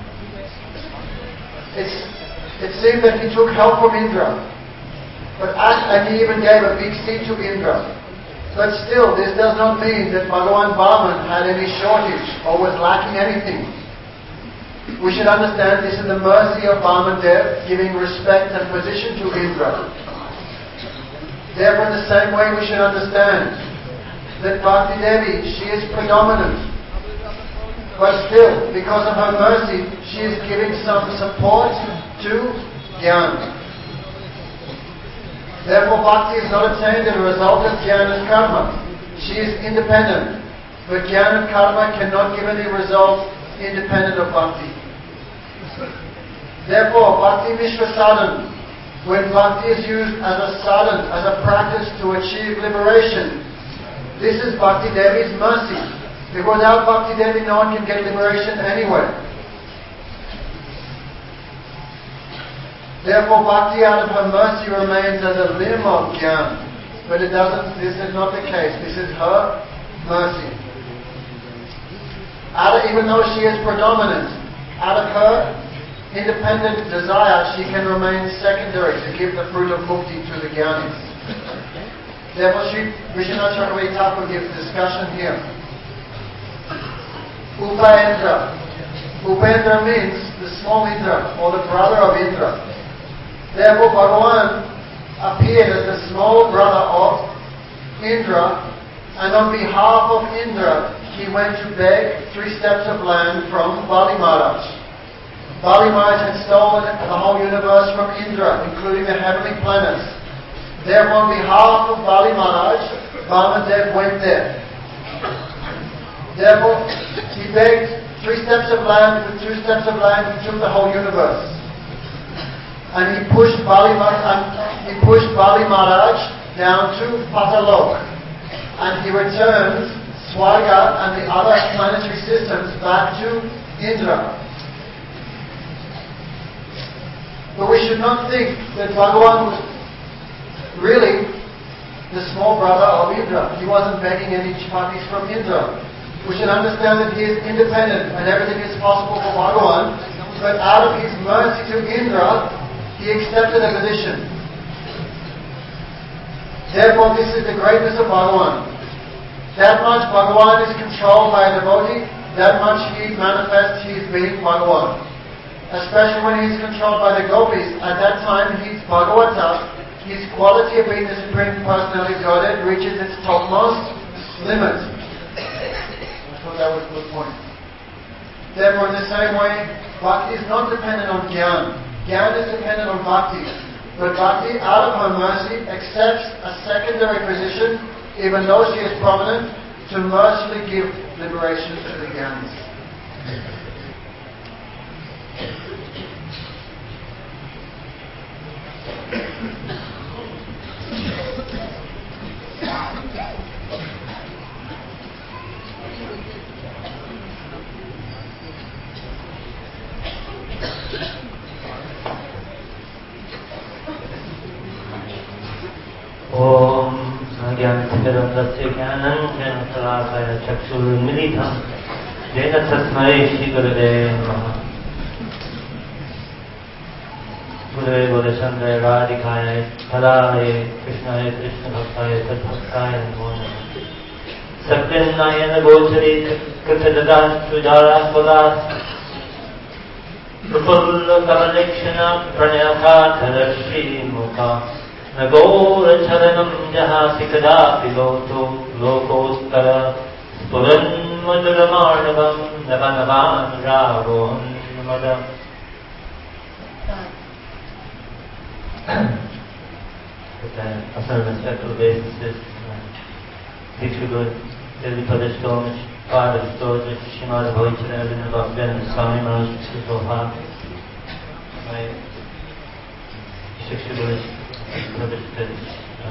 It seemed that he took help from Indra, and he even gave a big seat to Indra. But still, this does not mean that Bhagavan Vaman had any shortage or was lacking anything. We should understand this is the mercy of Vaman Dev giving respect and position to Indra. Therefore, in the same way, we should understand that Bhakti Devi, she is predominant. But still, because of her mercy, she is giving some support to Gyan. Therefore, Bhakti is not attained as a result of Jnana and Karma. She is independent. But Jnana and Karma cannot give any result independent of Bhakti. Therefore, Bhakti Mishra Sadhan, when Bhakti is used as a sadhan, as a practice to achieve liberation, this is Bhakti Devi's mercy. Because without Bhakti Devi, no one can get liberation anywhere. Therefore, Bhakti out of her mercy remains as a limb of Gyan. But this is not the case. This is her mercy. Even though she is predominant, out of her independent desire, she can remain secondary to give the fruit of mukti to the Gyanis. Therefore, Sri Vishwanath Chakravarti Thakur gives discussion here. Upendra. Upendra means the small Indra, or the brother of Indra. Therefore, Bhagavan appeared as the small brother of Indra, and on behalf of Indra, he went to beg 3 steps of land from Bali Maharaj. Bali Maharaj had stolen the whole universe from Indra, including the heavenly planets. Therefore, on behalf of Bali Maharaj, Vaman Dev went there. Therefore, he begged 3 steps of land. With 2 steps of land, he took the whole universe. And he pushed Bali Maharaj down to Patalok. And he returned Swarga and the other planetary systems back to Indra. But we should not think that Bhagavan was really the small brother of Indra. He wasn't begging any chapatis from Indra. We should understand that he is independent and everything is possible for Bhagavan. But out of his mercy to Indra, he accepted a position. Therefore, this is the greatness of Bhagavan. That much Bhagavan is controlled by a devotee, that much he manifests he is being Bhagavan. Especially when he is controlled by the gopis, at that time his Bhagavata, his quality of being the Supreme Personality of Godhead, reaches its topmost limit. I thought that was a good point. Therefore, in the same way, Bhakti is not dependent on Gyan. Gyan is dependent on Bhakti. But Bhakti, out of her mercy, accepts a secondary position, even though she is prominent, to mercifully give liberation to the Gyanis. Om Jnana-Timirandasya Jnana-Salakaya Chakshurunmilitam Jena Tasmai Shri Gurave Namaha. Gurave Bodhisandhaya Radhikaya Tadaya Krishnaya Krishna Bhaktaya Tadbhaktaya Namo Namaha. Saktin Nayana Gochari Kritadadas Sujara Kodas Prafulla Kamalekshana Pranayaka Tadashi Mukha Nagora Charanam Jahasi Kadapi Loto Lokostara Spuran Maduramarnavam Navanavan Ravohan Madam. A sort of respectful basis is Picture Good, Daily Pradesh Domich, Father Stojic, Shimad Bhoichara, Elena Bhaktian, Swami Maharaj, Shiltoha, my Shiksha Buddhist, Pradesh Pradesh,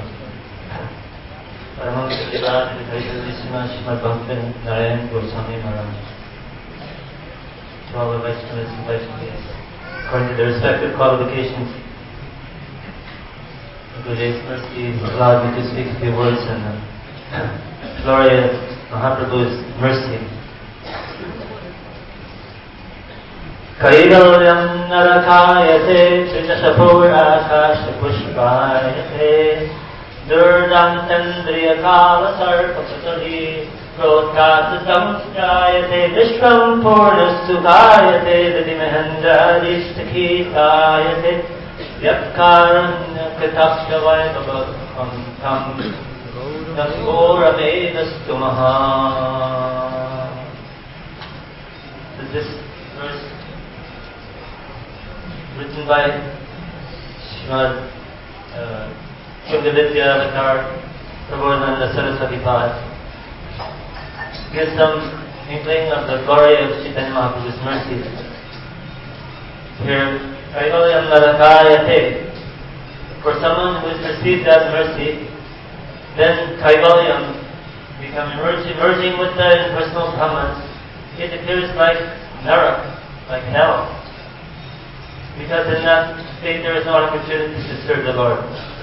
Paramahansa Shivad, Shimad Bhaktian, Narayan Goswami Maharaj, to all the Vaishnavas and Vaishnavas, according to their respective qualifications. Today's mercy allowed me to speak a few words in the glory of Mahaprabhu's mercy. Kaivalyam narakayate trijashapur akasha pushpayate Durdantandriya kala sarpasatari Prodkata samjayate Vishvam purnasukayate Vidimahendra adishtakitayate Yakkaranya katakshvaya babakam kam Nasgora maha. This verse written by Srimad Shungavidya Avatar Prabodhananda Saraswati Pad gives some inkling of the glory of Chaitanya Mahaprabhu's mercy. Here, Kaivalyam Narakayate. For someone who has received that mercy, then Kaivalyam becomes merging with the impersonal Brahmans. It appears like Narak, like hell. Because in that state there is no opportunity to serve the Lord.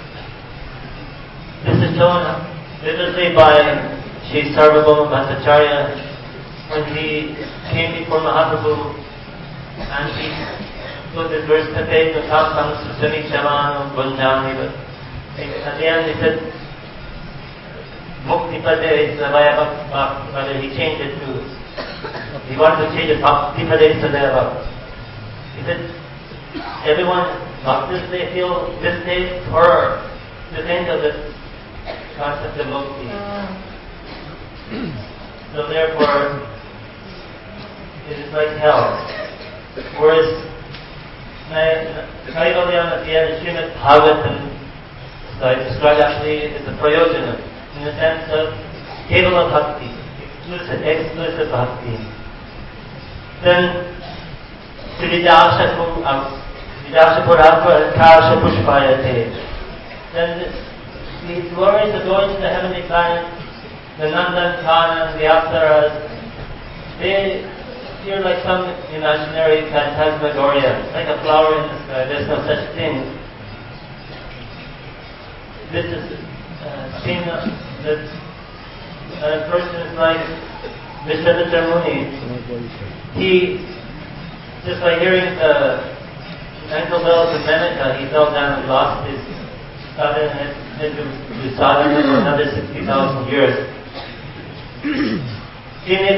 This is shown vividly by Sri Sarvabhauma Bhattacharya when he came before Mahaprabhu and he put this verse Tate Nutakam Susami Shaman Bunjani. At the end he said Mukti Pade Savaya Bhakti, he changed it to, he wanted to change it Bhakti Pade Savaya. He said everyone, bhaktas, they feel distaste or to think of the concept of mukti. So therefore, it is like hell. Whereas Kaivalyam at the end of Srimad Bhagavatam described actually as a prayojana, in the sense of kevala bhakti, exclusive bhakti. Then then these glories of going to the heavenly planet, the Nandan Kanan, the Apsaras, they appear like some imaginary phantasmagoria, like a flower in the sky. There's no such thing. This is seen that a person is like Vishwamitra Muni. He, just by hearing the ankle bells of Menaka, he fell down and lost his sadhana and had to do sadhana for another 60,000 years. Those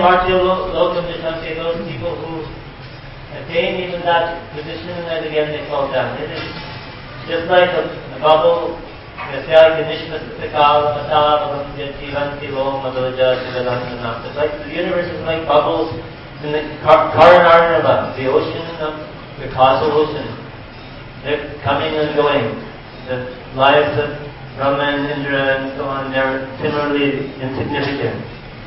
people who attain even that position and again they fall down. It is just like a bubble. It's like the universe is like bubbles in the Karanarnava, the ocean of the causal ocean. They're coming and going. The lives of Brahma and Indra and so on, they're similarly insignificant.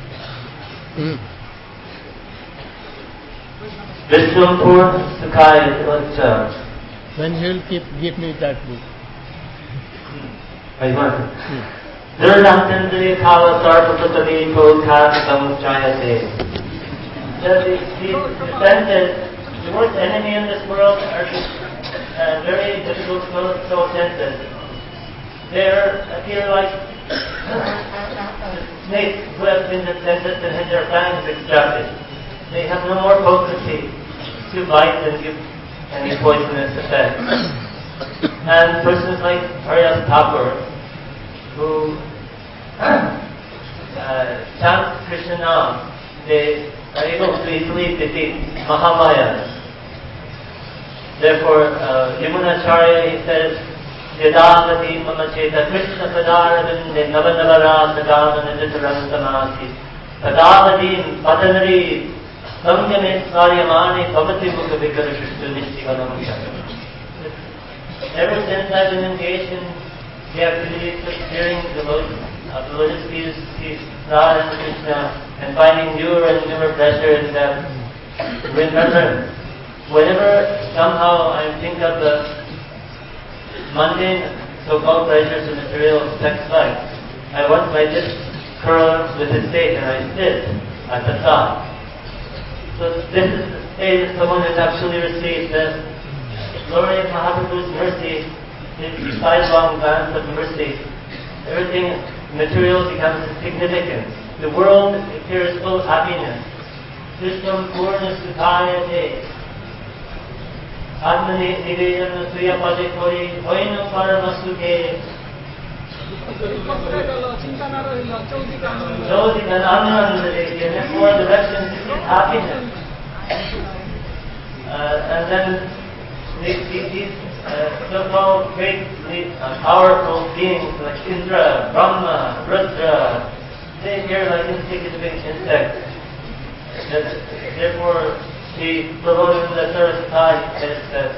Vishwampur Sukhaya Vacha. When you will give me that book. I want it. Durnantandri Kala Sarpasatali Kodkasam Chayate. The senses, the worst enemy in this world are very difficult to know senses. They appear like snakes who have been descended and had their fangs extracted. They have no more potency to bite and give any poisonous effect. And persons like Haridas Thakur, who chant Krishna Nam, they are able to easily defeat Mahamaya. Therefore, Yamunacharya, he says, Yadavati mama cheta Krishna padarabinde navanavara sadavana jitarantamasi Tadavadin Padanari Samyame Svaryamani Bhavati Mukha Vikarashishtu Nishtikanam. Ever since I've been engaged in the activities of hearing the lotus feet, Radha and Krishna, and finding newer and newer pleasure in them, remember, whenever somehow I think of the mundane so-called pleasures of material sex life, I want my lips curl with the state and I sit at the thought. So this is the state that someone has actually received the glory of Mahaprabhu's mercy, his sidelong glance of mercy. Everything material becomes insignificant. The world appears full of happiness. Krishna Purna Sukhaya Te Atmani Nivedana Tuya Pade Kori Hoina Parama Sukhe Jodikan Anandade. In the four directions is happiness. And then these so-called great powerful beings like Indra, Brahma, Rudra, they appear like insignificant insects. Therefore, the Prabhupada Saraswati says that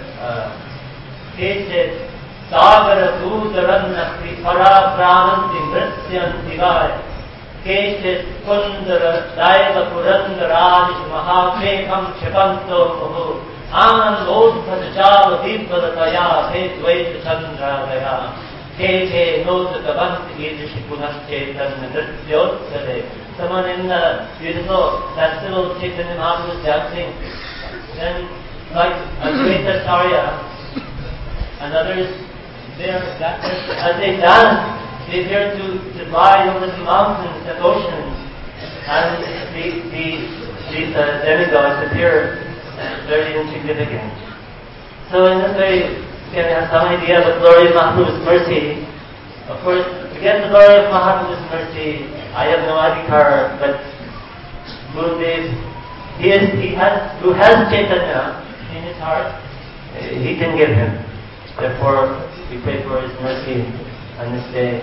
Keshe Sagara Dudharannakti Para Prananti Mrityanti Vai Keshe Kundara Daiva Purandaravish Mahapekam Kshipanto Muhu Anand Odhadjala Vibhadataya He Dvaita Chandradaya Ke Nodhatavanti Yidishi Punaschetan Nrityotsade. Someone in the beautiful festival of Chaitanya Mahaprabhu is dancing, then like Advaita Acharya and others, as they dance, they appear to glide over the mountains and oceans, and these demigods appear very insignificant. So in this way, you can have some idea of the glory of Mahaprabhu's mercy. Of course, to get the glory of Mahaprabhu's mercy, I have no adhikar, but Gurudev, who has Chaitanya in his heart, he can give him. Therefore, we pray for his mercy on this day.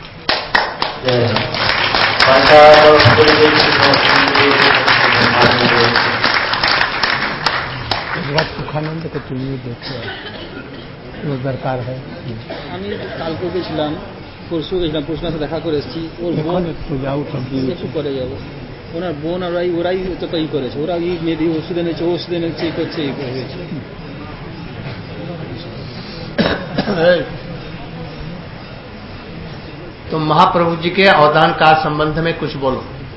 Sukhananda को তুমি দেখো দরকার है আমি কালকে গেছিলাম পরশু সাথে দেখা করে এসেছি ওর বোন একটু করে যাবো ওনার বোন আর ওরাই তো ই করেছে ওরা মেয়েদের ওষুধ এনেছে এই করছে এই হয়েছে तो महाप्रभु जी के अवदान काल संबंध में कुछ बोलो।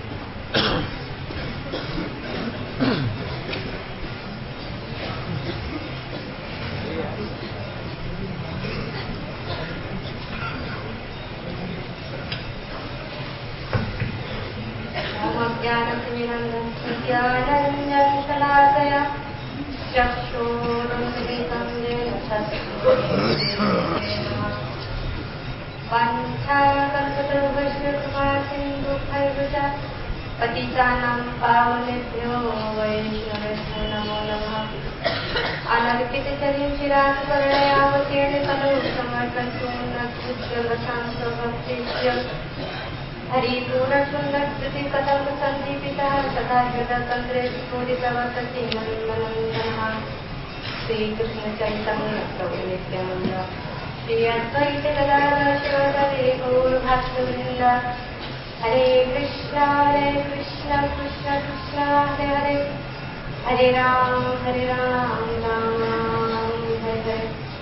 पतितानां पावनेभ्यो वैष्णवेभ्यो नमो नमः। अनर्पितचर्यं चिरात्परयावतीर्णे तनु समर्पन्तु नूज्ज्वलशान्तभक्तिस्य हरिपूर्णसुन्दरकृतिकथं सन्दीपितः सदा जगतन्द्रे स्फुरितवसति मन्मनन्दनः। श्रीकृष्णचैतन्य प्रभु नित्यानन्द श्री अद्वैत गदाधर शिवहरे गौरभक्तवृन्द। हरे कृष्ण कृष्ण कृष्ण हरे हरे हरे राम राम राम हरे हरे।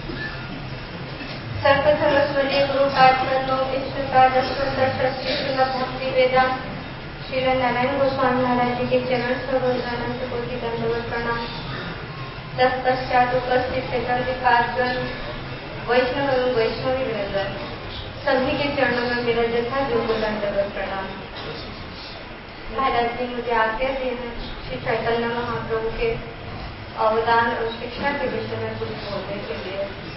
सर्वधर्मस्वरूप गुरुपादनो विष्णुपाद सुंदर श्री भक्ति वेदांत श्री नारायण गोस्वामी महाराज जी के चरण सरोजानंद कोटि दंडवत प्रणाम। तत्पश्चात उपस्थित पादगण वैष्णव एवं वैष्णवी वृंदन सभी के चरणों में मेरा जथा जोड़ दंडवत प्रणाम। महाराज जी मुझे आज्ञा दी है श्री चैतन्य महाप्रभु के अवदान और शिक्षा के विषय में कुछ बोलने के लिए।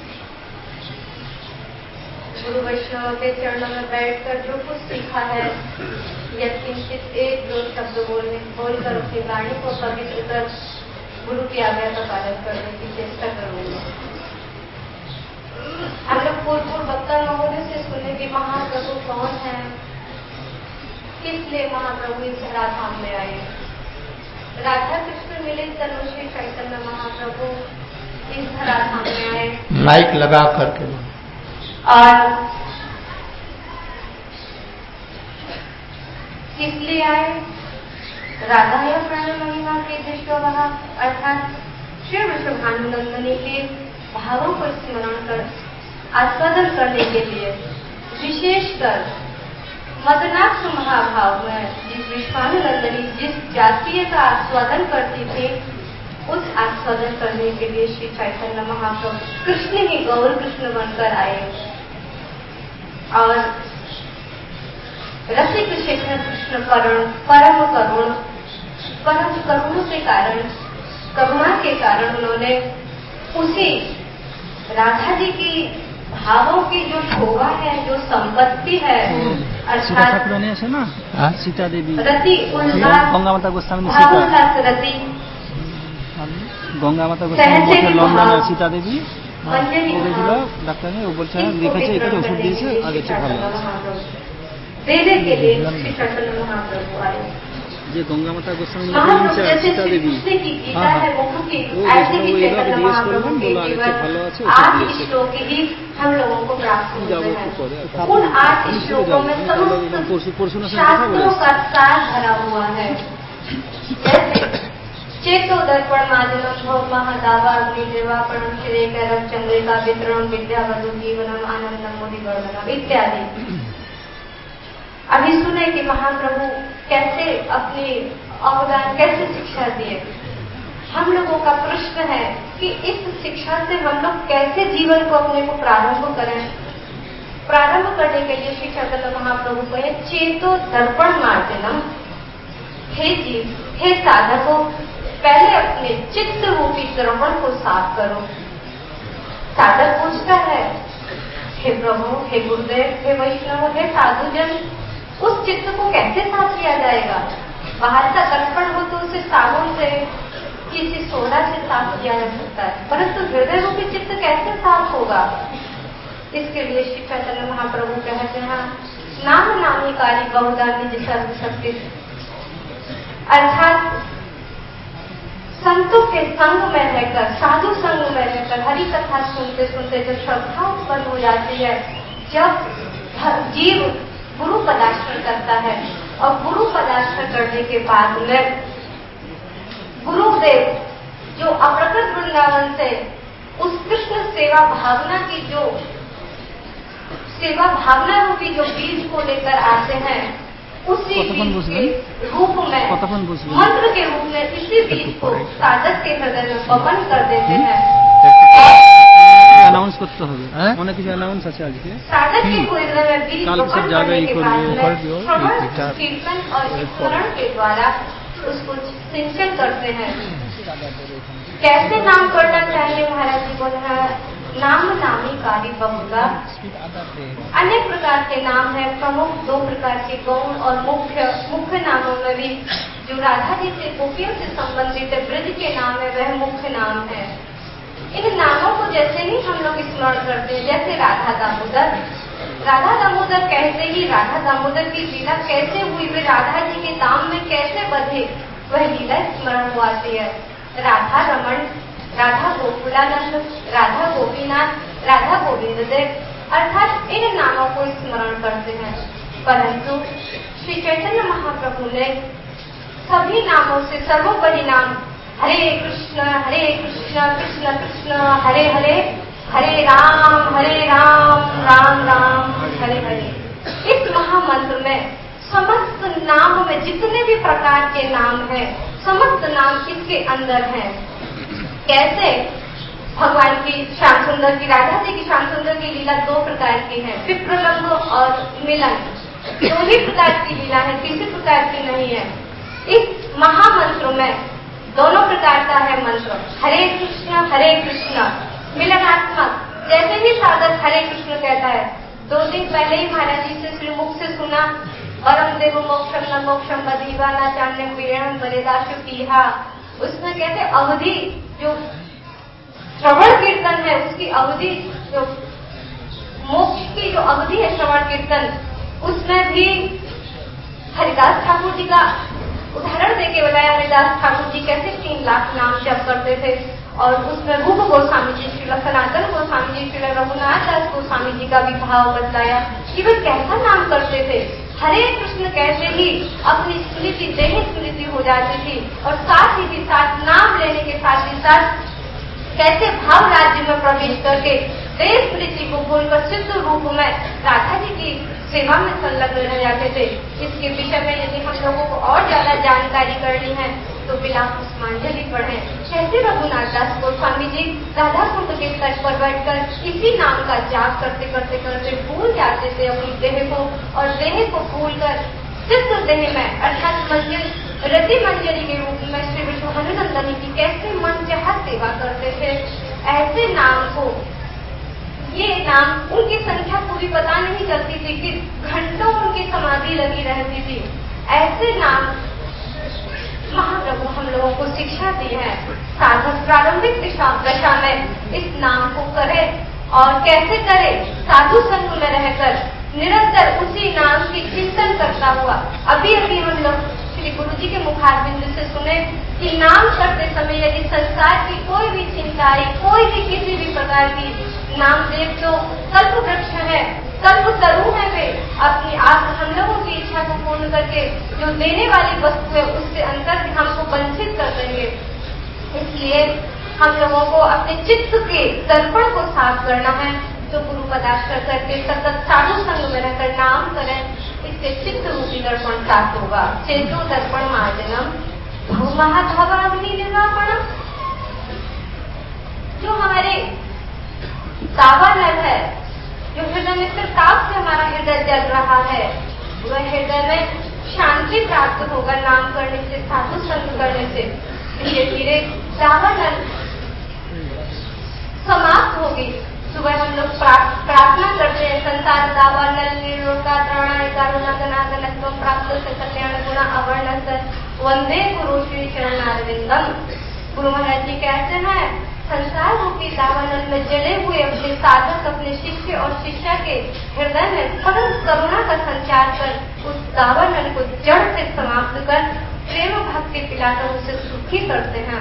गुरु वैष्णव के चरणों में बैठकर जो कुछ सीखा है या किंचित एक दो शब्द बोलकर अपनी वाणी को पवित्र कर गुरु की आज्ञा का पालन करने की चेष्टा करूंगी। हम लोग पूर्व वक्ता महोदय से सुने कि महाप्रभु कौन है, किस लिए महाप्रभु इस धराधाम में आए। राधा कृष्ण मिले तनु श्री चैतन्य महाप्रभु इस धराधाम में आए। माइक लगा करके और किस लिए आए। राधा या प्रण महिमा के दृष्टि वह अर्थात श्री वृषभानुनंदनी के भावों को स्मरण कर आस्वादन करने के लिए, विशेषकर मदनाक्ष महाभाव में जिस विश्वानुनंदनी जिस जातीय का आस्वादन करती थी, उस आस्वादन करने के लिए श्री चैतन्य महाप्रभु कृष्ण ही गौर कृष्ण बनकर आए। और रसिक शेखर कृष्ण परम करुण के कारण, करुणा के कारण उन्होंने उसी राधा जी की भावों की जो शोभा है, जो संपत्ति है, अर्थात सीता देवी रति गंगा माता गोस्वामी रति गंगा माता गोस्वामी सीता देवी ডাক্তার ও বলছে দেখেছে এটা ওষুধ দিয়েছে আগের চেয়ে ভালো देने के लिए श्री चैतन्य महाप्रभु आए। যে গঙ্গা মাতা গোস্বামী सीता देवी ऐसे ही चैतन्य महाप्रभु के जीवन 8 श्लोक ही हम लोगों को प्राप्त होते हैं। उन 8 श्लोकों में समस्त शास्त्रों का सार भरा हुआ है। जैसे चेतो दर्पण माध्यम भव महादावा अग्नि देवापणम श्री कैरव चंद्रिका वितरण विद्यावधु जीवनम आनंदम मोदी वर्णनम इत्यादि। अभी सुने कि महाप्रभु कैसे अपनी अवदान कैसे शिक्षा दिए। हम लोगों का प्रश्न है कि इस शिक्षा से हम लोग कैसे जीवन को अपने को प्रारंभ करें। प्रारंभ करने के लिए श्री चैतन्य महाप्रभु कहे चेतो दर्पण मार्जनम, हे जीव, हे साधकों, पहले अपने चित्त रूपी दर्पण को साफ करो। साधक पूछता है, हे प्रभु, हे गुरुदेव, हे वैष्णव, हे साधुजन, उस चित्त को कैसे साफ किया जाएगा। बाहर का दर्पण हो तो उसे साबुन से किसी सोडा से साफ किया जा सकता है, परंतु हृदय रूपी चित्त कैसे साफ होगा। इसके लिए श्री चैतन्य महाप्रभु कहते हैं नाम नामी कार्य बहुधा निज सर्वशक्ति, अर्थात संतों के संग में रहकर, साधु संग में रहकर हरि कथा सुनते सुनते जब श्रद्धा उत्पन्न हो जाती है, जब जीव गुरु पदार्पण करता है और गुरु पदार्पण करने के बाद में गुरुदेव जो अप्रकट वृंदावन से उस कृष्ण सेवा भावना की जो सेवा भावना रूपी जो बीज को लेकर आते हैं, उसी बीज के रूप में मंत्र के रूप में इसी बीज को साधक के हृदय में वपन कर देते हैं। अनाउंस करते হবে অনেক কিছু অ্যানাউন্স আছে আজকে साधक के हृदय में बीज वपन करने के बाद श्रवण कीर्तन और स्मरण के द्वारा उसको सिंचन करते हैं। कैसे नाम करना चाहिए महाराज जी बोल रहा है, नाम नामी कार्य बहुधा, अनेक प्रकार के नाम है, प्रमुख 2 प्रकार के गौण और मुख्य नामों में भी जो राधा जी से गोपियों से संबंधित है, ब्रज के नाम है, वह मुख्य नाम है। इन नामों को जैसे ही हम लोग स्मरण करते हैं, जैसे राधा दामोदर, राधा दामोदर कहते ही राधा दामोदर की लीला कैसे हुई, वे राधा जी के दाम में कैसे बधे, वह लीला स्मरण हो आती है। राधा रमण, राधा गोकुलानंद, राधा गोपीनाथ, राधा गोविंद देव, अर्थात इन नामों को स्मरण करते हैं। परंतु श्री चैतन्य महाप्रभु ने सभी नामों से सर्वोपरि नाम हरे कृष्ण कृष्ण कृष्ण हरे हरे, हरे राम राम राम हरे हरे, इस महामंत्र में समस्त नाम में जितने भी प्रकार के नाम हैं, समस्त नाम इसके अंदर हैं। कैसे भगवान की श्याम सुंदर की, राधा जी की श्याम सुंदर की लीला 2 प्रकार की है, विप्रलंब और मिलन, 2 ही प्रकार की लीला है, किसी प्रकार की नहीं है। इस महामंत्र में दोनों प्रकार का है मंत्र, हरे कृष्ण मिलनात्मक। जैसे ही साधक हरे कृष्ण कहता है, 2 दिन पहले ही महाराज जी से श्रीमुख से सुना, वरम देव मोक्षम न मोक्षम बदीवा न चान्य वीरण बलिदाश पीहा, उसमें कहते अवधि जो श्रवण कीर्तन है उसकी अवधि, जो मोक्ष की जो अवधि है श्रवण कीर्तन, उसमें भी हरिदास ठाकुर जी का उदाहरण देके बताया। हरिदास ठाकुर जी कैसे 3 लाख नाम जप करते थे, और उसमें रूप गोस्वामी जी, श्री सनातन गोस्वामी जी, श्री रघुनाथ दास गोस्वामी जी का भी भाव बतलाया कि वे कैसा नाम करते थे। हरे कृष्ण कहते ही अपनी स्मृति, देह स्मृति हो जाती थी, और साथ ही साथ नाम लेने के साथ ही साथ कैसे भाव राज्य में प्रवेश करके देह स्मृति को भूलकर सिद्ध रूप में राधा जी की सेवा में संलग्न रह जाते थे। इसके विषय में यदि हम लोगों को और ज्यादा जानकारी करनी है तो बिना पुष्पांजलि पढ़े। कैसे रघुनाथ दास गोस्वामी जी राधा कुंड के तट पर बैठकर इसी नाम का जाप करते करते करते भूल जाते थे अपनी देह को, और देह को भूलकर सिद्ध देह में अर्थात रति मंजरी के रूप में श्री विष्णु हनुनंदनी की कैसे मनचाहा सेवा करते थे। ऐसे नाम को, ये नाम उनकी संख्या पूरी पता नहीं चलती थी कि घंटों उनकी समाधि लगी रहती थी। ऐसे नाम महाप्रभु हम लोगों को शिक्षा दी है। साधक प्रारंभिक दशा में इस नाम को करे, और कैसे करे? साधु संग में रहकर निरंतर उसी नाम की चिंतन करता हुआ। अभी अभी हम लोग श्री गुरु जी के मुखारबिंद से सुने कि नाम करते समय यदि संसार की कोई भी चिंता आई, कोई भी किसी भी प्रकार की, नामदेव जो कल्प वृक्ष है, कल्प तरु है, वे अपनी आप हम लोगों की इच्छा को पूर्ण करके जो देने वाली वस्तु है उससे अंतर हमको वंचित कर देंगे। इसलिए हम लोगों को अपने चित्त के दर्पण को साफ करना है। जो गुरु पदाश्रय करके सतत साधु संग में रहकर नाम करें, इससे चित्त रूपी दर्पण साफ होगा। चेतो दर्पण मार्जनम महाधावाग्नि निर्वापणम। जो हमारे दावानल है, जो हृदय में ताप से हमारा हृदय जल रहा है, वह हृदय में शांति प्राप्त होगा नाम करने से, साधु संग करने से। धीरे धीरे दावानल समाप्त होगी। सुबह हम लोग प्रार्थना करते हैं, संसार दावानल निर्लोका त्राणाय कारुणागनागनत्वं प्राप्त से कल्याण गुणा अवर्णस वंदे गुरु श्री चरणारविंदम। गुरु महाराज जी कहते हैं, संसार रूपी दावानल में जले हुए अपने साधक, अपने शिष्य और शिष्या के हृदय में परम करुणा का संचार कर उस दावानल को जड़ से समाप्त कर प्रेम भक्ति पिलाकर उसे सुखी करते हैं।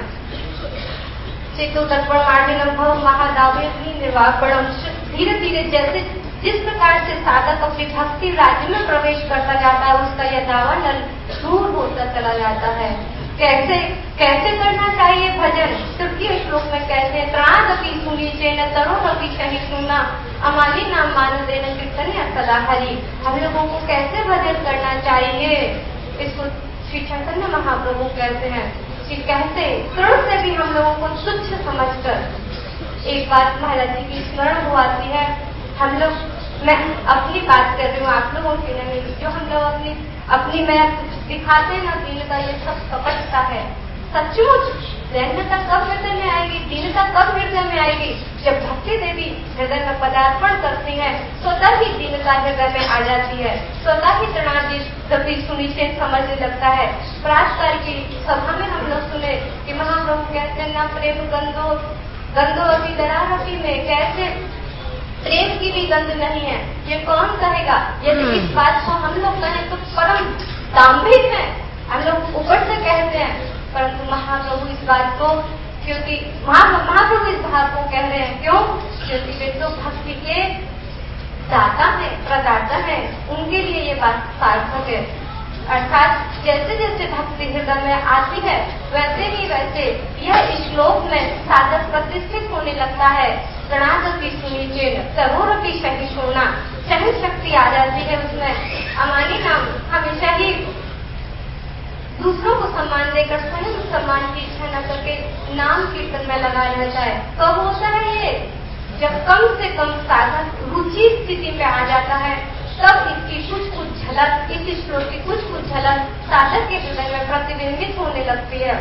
चेतो दर्पण मार्जनम भव महादाव्यग्नि निर्वापणम। धीरे धीरे जैसे जिस प्रकार से साधक अपनी भक्ति राज्य में प्रवेश करता जाता है, उसका यह दावानल दूर होता चला जाता है। कैसे कैसे करना चाहिए भजन? तृतीय श्लोक में कहते हैं, त्रादपि सुनीचे न तरोरपि सहिष्णुना अमाली नाम मान देना कीर्तन सदा हरि। हम लोगों को कैसे भजन करना चाहिए, इसको श्री चैतन्य महाप्रभु कहते हैं कि कैसे तृण से भी हम लोगों को तुच्छ समझकर। एक बात महाराज जी की स्मरण हो आती है। हम लोग, मैं अपनी बात कर रही हूँ, आप लोगों की नहीं, जो हम लोग अपनी मैं दिखाते ना दीनता, ये सब कपटता है। सचमुच दीनता कब हृदय में आएगी, दीनता कब हृदय में आएगी? जब भक्ति देवी हृदय में पदार्पण करती है, स्वतः ही दीनता हृदय में आ जाती है, स्वतः ही तनादी सभी सुनिश्चित समझने लगता है। प्रातःकाल की सभा में हम लोग सुने कि महाप्रभु कहते हैं, ना प्रेम गंदो अभी दरारती में, कैसे प्रेम की भी गंध नहीं है, ये कौन कहेगा? यदि इस बात को हम लोग कहें तो परम दाम्भिक है, हम लोग ऊपर से कहते हैं, परंतु महाप्रभु इस बात को, क्योंकि महाप्रभु इस भाव को कह रहे हैं, क्यों? क्योंकि वे तो भक्ति के दाता है, प्रदाता है, उनके लिए ये बात सार्थक है। अर्थात जैसे जैसे भक्ति हृदय में आती है, वैसे ही वैसे यह श्लोक में साधक प्रतिष्ठित होने लगता है। गणादपि सुनीचेन तरोरपि सहिष्णुना, सहन शक्ति आ जाती है उसमें। अमानी नाम हमेशा ही दूसरों को सम्मान देकर स्वयं सम्मान की इच्छा न करके नाम कीर्तन में लगा रहता है। कब होता है ये? जब कम से कम साधक रुचि स्थिति में आ जाता है, तब इसकी कुछ झलक, इस श्लोक की कुछ झलक साधक के हृदय में प्रतिबिंबित होने लगती है।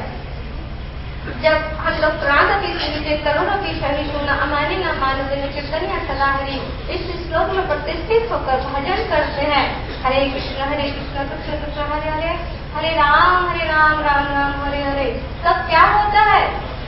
जब हम लोग प्राणपति सुनिचे करोड़पति सहिष्णुना अमानी न मानदेन कीर्तन सदा हरि, इस श्लोक में प्रतिष्ठित होकर भजन करते हैं, हरे कृष्ण कृष्ण कृष्ण हरे हरे, हरे राम राम राम हरे हरे। तब क्या होता है?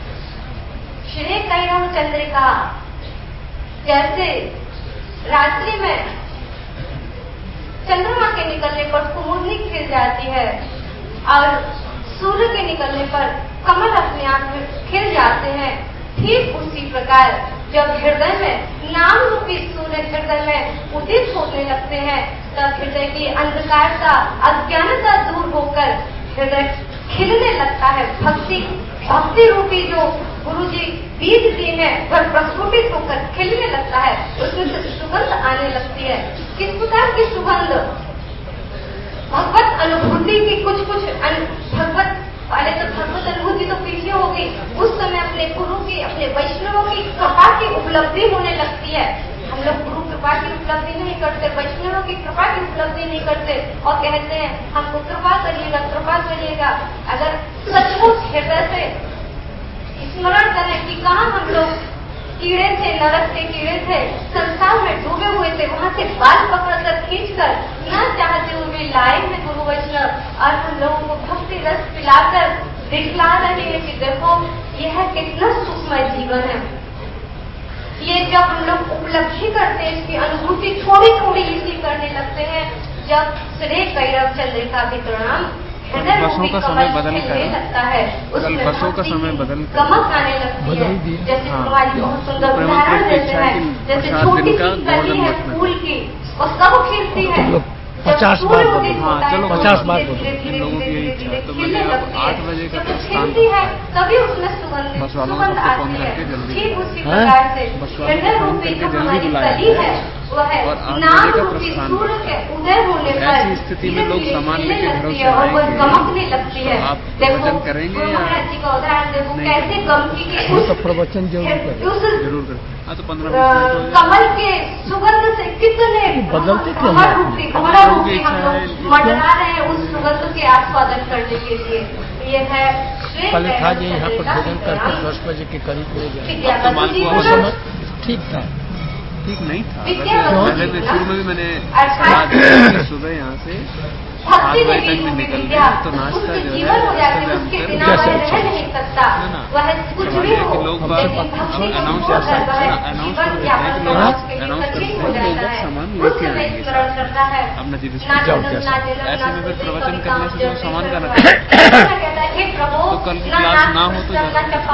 श्री कैरव चंद्रिका, जैसे रात्रि में चंद्रमा के निकलने पर कुमुदनी खिल जाती है और सूर्य के निकलने पर कमल अपने आप खिल जाते हैं। ठीक उसी प्रकार जब हृदय में नाम रूपी सूर्य हृदय में उदित होने लगते हैं, तब हृदय की अंधकारता, अज्ञानता दूर होकर हृदय खिलने लगता है। भक्ति रूपी जो गुरु जी बीज दिए हैं वह प्रस्फुटित होकर खिलने लगता है, उसमें से सुगंध आने लगती है। किस प्रकार की सुगंध? भगवत अनुभूति की कुछ पहले तो भगवत अनुभूति तो पीछे हो गई, उस समय अपने गुरु की, अपने वैष्णवों की कृपा की उपलब्धि होने लगती है। हम लोग गुरु कृपा की उपलब्धि नहीं करते, वैष्णवों की कृपा की उपलब्धि नहीं करते और कहते हैं हमको कृपा करिएगा। अगर सचमुच हृदय से स्मरण करें कि कहाँ हम लोग कीड़े थे, नरक के कीड़े थे, संसार में डूबे हुए थे, वहाँ से बाल पकड़कर खींचकर न चाहते हुए लाए हैं गुरु वैष्णव और हम लोगों को भक्ति रस पिलाकर दिखला रहे हैं कि देखो यह कितना सुखमय जीवन है। ये जब हम लोग उपलब्धि करते हैं, इसकी अनुभूति थोड़ी थोड़ी इसलिए करने लगते हैं जब श्री कैरव चंद्रिका वितरण बसों का समय बदल कर लगता है, कल बसों का समय बदल कर गमक आने लगती है। जैसे तुम्हारी बहुत सुंदर उदाहरण देते हैं, जैसे छोटी सी कली है फूल की और कब खिलती है? 50 बार बोलो। हाँ चलो 50 बार बोलो। इन लोगों की यही इच्छा है, तो मैंने अब 8 बजे का प्रस्थान है तभी उसमें सुगंध बस वालों को फोन करके जल्दी ठीक उसी प्रकार से बस वालों को फोन करके जल्दी बुलाया है वह है और 8 नाम बजे का रूपी प्रस्थान सूर्य के उदय होने पर ऐसी स्थिति में लोग सामान लेके घरों से और वह आएंगे, गमकने लगती है। तो आप प्रवचन करेंगे या महाराज जी का उदाहरण देखो कैसे गमकी के वो तो प्रवचन जरूर उस हाँ तो 15-20 मिनट कमल के सुगंध से कितने बदलते क्यों कमल रूपी हम लोग मंडरा रहे हैं उस सुगंध के आस्वादन करने के लिए। ये है कल था जी यहाँ पर भोजन करके 10 बजे के करीब ले गए, ठीक था, ठीक नहीं था। पहले तो शुरू में भी मैंने सलाह दी सुबह यहाँ से 7 बजे तक भी निकल गया तो नाश्ता जो है उसके बिना वह रह नहीं सकता, वह कुछ भी हो कि लोग अनाउंस करते हैं लोग सामान लेके आएंगे। अब नजीब ऐसे में फिर प्रवचन करने से जो सामान का तो कल की क्लास ना हो तो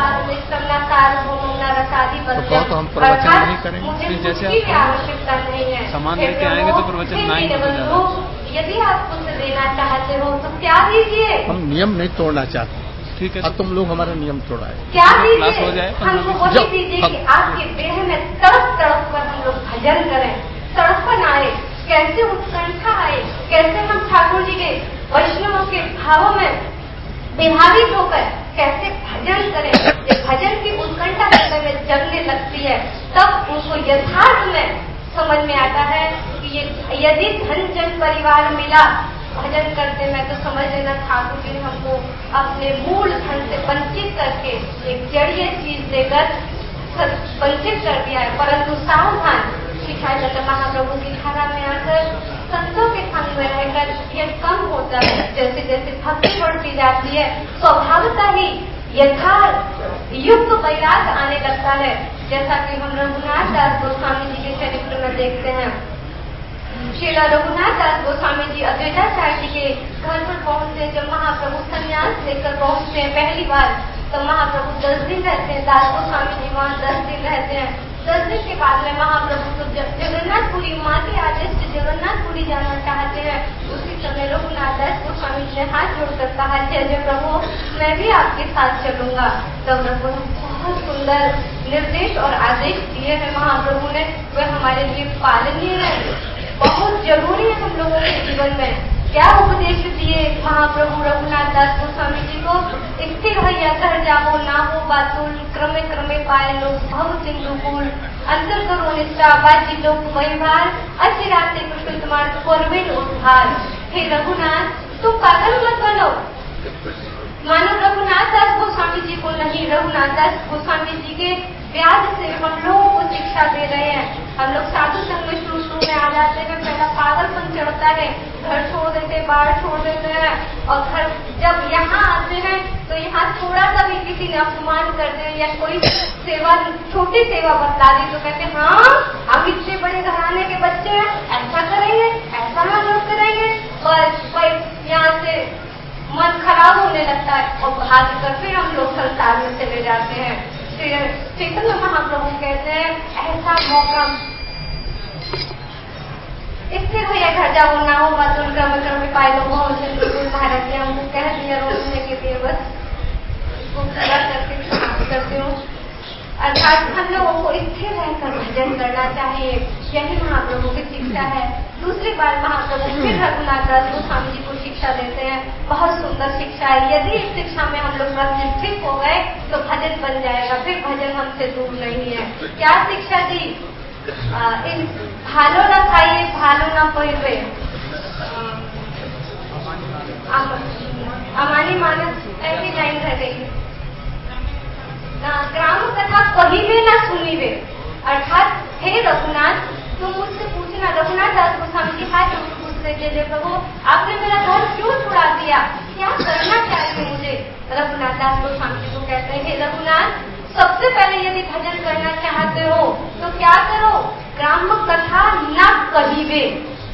हम प्रवचन नहीं करेंगे। फिर जैसे आप सामान लेके आएंगे तो प्रवचन ना ही हो। यदि आप उसे देना चाहते हो तो क्या दीजिए? हम नियम नहीं तोड़ना चाहते, ठीक है। और तुम लोग हमारा नियम तोड़ा है। क्या दीजिए? हो जाए हमको वही दीजिए कि आपके देह में तड़प तड़प कर हम लोग भजन करें, तड़पन आए, कैसे उत्कंठा आए, कैसे हम ठाकुर जी के वैष्णवों के भावों में विभावित होकर कैसे भजन करें। जब भजन की उत्कंठा हृदय में जगने लगती है तब उसको यथार्थ में समझ में आता है कि ये यदि धन जन परिवार मिला भजन करते में तो समझ लेना ठाकुर जी हमको अपने मूल धन से वंचित करके एक जड़ीय चीज देकर वंचित कर दिया है। परंतु सावधान शिक्षाचंद्र महाप्रभु की धारा में आकर संतों के संग में रहकर यह कम होता है। जैसे जैसे भक्ति बढ़ती जाती है स्वभावता ही यथार्थ युक्त वैराग आने लगता है। जैसा कि हम रघुनाथ दास गोस्वामी जी के चरित्र में देखते हैं, श्रीला रघुनाथ दास गोस्वामी जी अद्वैताचार्य जी के घर पर पहुंचते, जब महाप्रभु संन्यास लेकर पहुंचते हैं पहली बार, तो महाप्रभु 10 दिन रहते हैं, दास गोस्वामी जी वहाँ 10 दिन रहते हैं। 10 दिन के बाद में महाप्रभु तो जगन्नाथपुरी माँ के आदेश से जगन्नाथपुरी जाना चाहते हैं। उसी समय रघुनाथ दास गोस्वामी जी ने हाथ जोड़कर कहा, जय प्रभु मैं भी आपके साथ चलूंगा। तब रघुनाथ बहुत सुंदर निर्देश और आदेश दिए हैं महाप्रभु ने, वे हमारे लिए पालनीय है, बहुत जरूरी है हम लोगों के जीवन में। क्या उपदेश दिए महाप्रभु रघुनाथ दास गोस्वामी जी को? स्थिर भैया कर जाओ ना हो बातुल, क्रमे क्रमे पाए लोग भव सिंधुकूल, अंतर करो निष्ठा बाजी लोग व्यवहार, अचिराते कृष्ण तुम्हारे पूर्वेल उद्धार। हे रघुनाथ तुम पागल मत बनो। मानो रघुनाथ दास गोस्वामी जी को नहीं, रघुनाथ दास गोस्वामी जी के व्याज से हम लोगों को शिक्षा दे रहे हैं। हम लोग साधु संग में शुरू में आ जाते हैं, पहला पागलपन चढ़ता है, घर छोड़ देते, बाहर छोड़ देते हैं, और घर जब यहाँ आते हैं तो यहाँ थोड़ा सा भी किसी ने अपमान कर दे या कोई सेवा छोटी सेवा बता दी तो कहते हैं हाँ हम इतने बड़े घराने के बच्चे हैं, ऐसा करेंगे ऐसा हम लोग करेंगे और यहाँ से मन खराब होने लगता है और भाग कर फिर हम लोग संसार में चले जाते हैं। चैतन्य महाप्रभु कहते हैं ऐसा मौका स्थिर हो या घर जाओ ना हो बात उनका मतलब में पाए लोग महाराज ने हमको कह दिया रोकने के लिए बस उसको पूरा करके समाप्त करती हूँ। अर्थात हम लोगों को स्थिर रहकर भजन करना चाहिए, यही महाप्रभु की शिक्षा है। दूसरी बार महाप्रभु फिर रघुनाथ दास गोस्वामी जी को शिक्षा देते हैं, बहुत सुंदर शिक्षा है। यदि इस शिक्षा में हम लोग प्रतिष्ठित हो गए तो भजन बन जाएगा, फिर भजन हमसे दूर नहीं है। क्या शिक्षा दी? भालो न खाइए भालो न पहिरे, अमानी मानस ऐसी लाइन रह गई ना, ग्राम कथा कहिबे ना सुनिबे। अर्थात हे रघुनाथ तुम मुझसे पूछना, रघुनाथ दास गोस्वामी जी हाथ पूछते थे प्रभु आपने मेरा घर क्यों छुड़ा दिया, क्या करना चाहिए मुझे? रघुनाथ दास गोस्वामी जी को कहते हैं हे रघुनाथ सबसे पहले यदि भजन करना चाहते हो तो क्या करो, ग्राम कथा न कहिबे।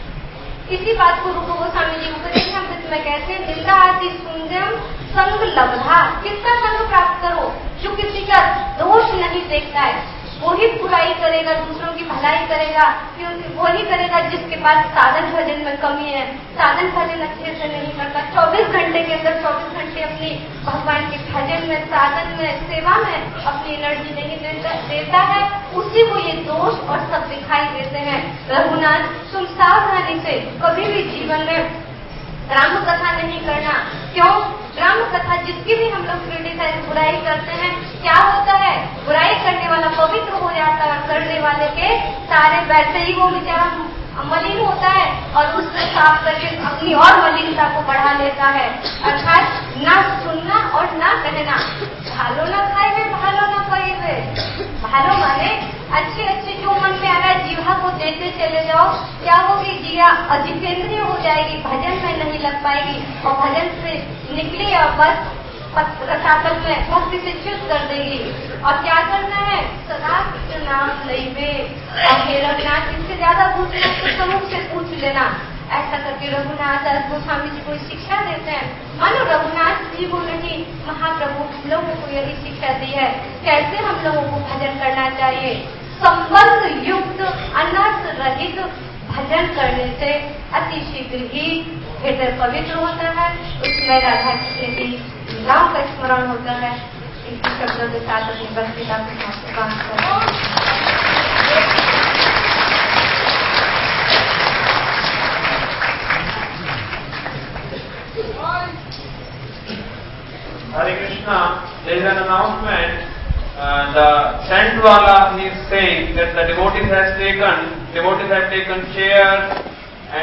इसी बात को रूप गोस्वामी जी उपदेशामृत में कहते हैं निंदा आदि सुंदम संग लब्धा। किसका संग प्राप्त करो? जो किसी का दोष नहीं देखता है, वही बुराई करेगा, दूसरों की भलाई करेगा, क्योंकि वही करेगा जिसके पास साधन भजन में कमी है, साधन भजन अच्छे से नहीं करता, 24 घंटे के अंदर 24 घंटे अपनी भगवान के भजन में, साधन में, सेवा में अपनी एनर्जी नहीं देता है, उसी को ये दोष और सब दिखाई देते हैं। रघुनाथ तुम सावधानी से कभी भी जीवन में ग्राम कथा नहीं करना। क्यों? ग्राम कथा जिसकी भी हम लोग क्रिटिसाइज बुराई करते हैं, क्या होता है बुराई करने वाला पवित्र हो जाता है, करने वाले के सारे वैसे ही वो बेचारा मलिन होता है और उसको साफ करके अपनी और मलिनता को बढ़ा लेता है। अर्थात न सुनना और न कहना, भालो न खाए भालो न कहे। भालो माने अच्छे अच्छे जो मन में आ रहा है जीवा को देते चले जाओ, क्या होगी जीवा अजितेंद्रिय हो जाएगी, भजन में नहीं लग पाएगी और भजन से निकली और बस रसातल में भक्ति से च्युत कर देगी। और क्या करना है? सदा कृष्ण नाम लइबे। और हे रघुनाथ इससे ज्यादा पूछना तो समूह से पूछ लेना। ऐसा करके रघुनाथ दास गोस्वामी जी को शिक्षा देते हैं। मानो रघुनाथ जी को नहीं, महाप्रभु हम लोगों को यही शिक्षा दी है कैसे हम लोगों को भजन करना चाहिए। संबंध युक्त अनर्थ रहित भजन करने से अति शीघ्र ही हृदय पवित्र होता है, उसमें राधा कृष्ण की लीलाओं का स्मरण होता है। इसी शब्दों के साथ अपनी वक्तृता को समाप्त करते हैं। Hare Krishna, there is an announcement. The Sandwala is saying that the devotees have taken chairs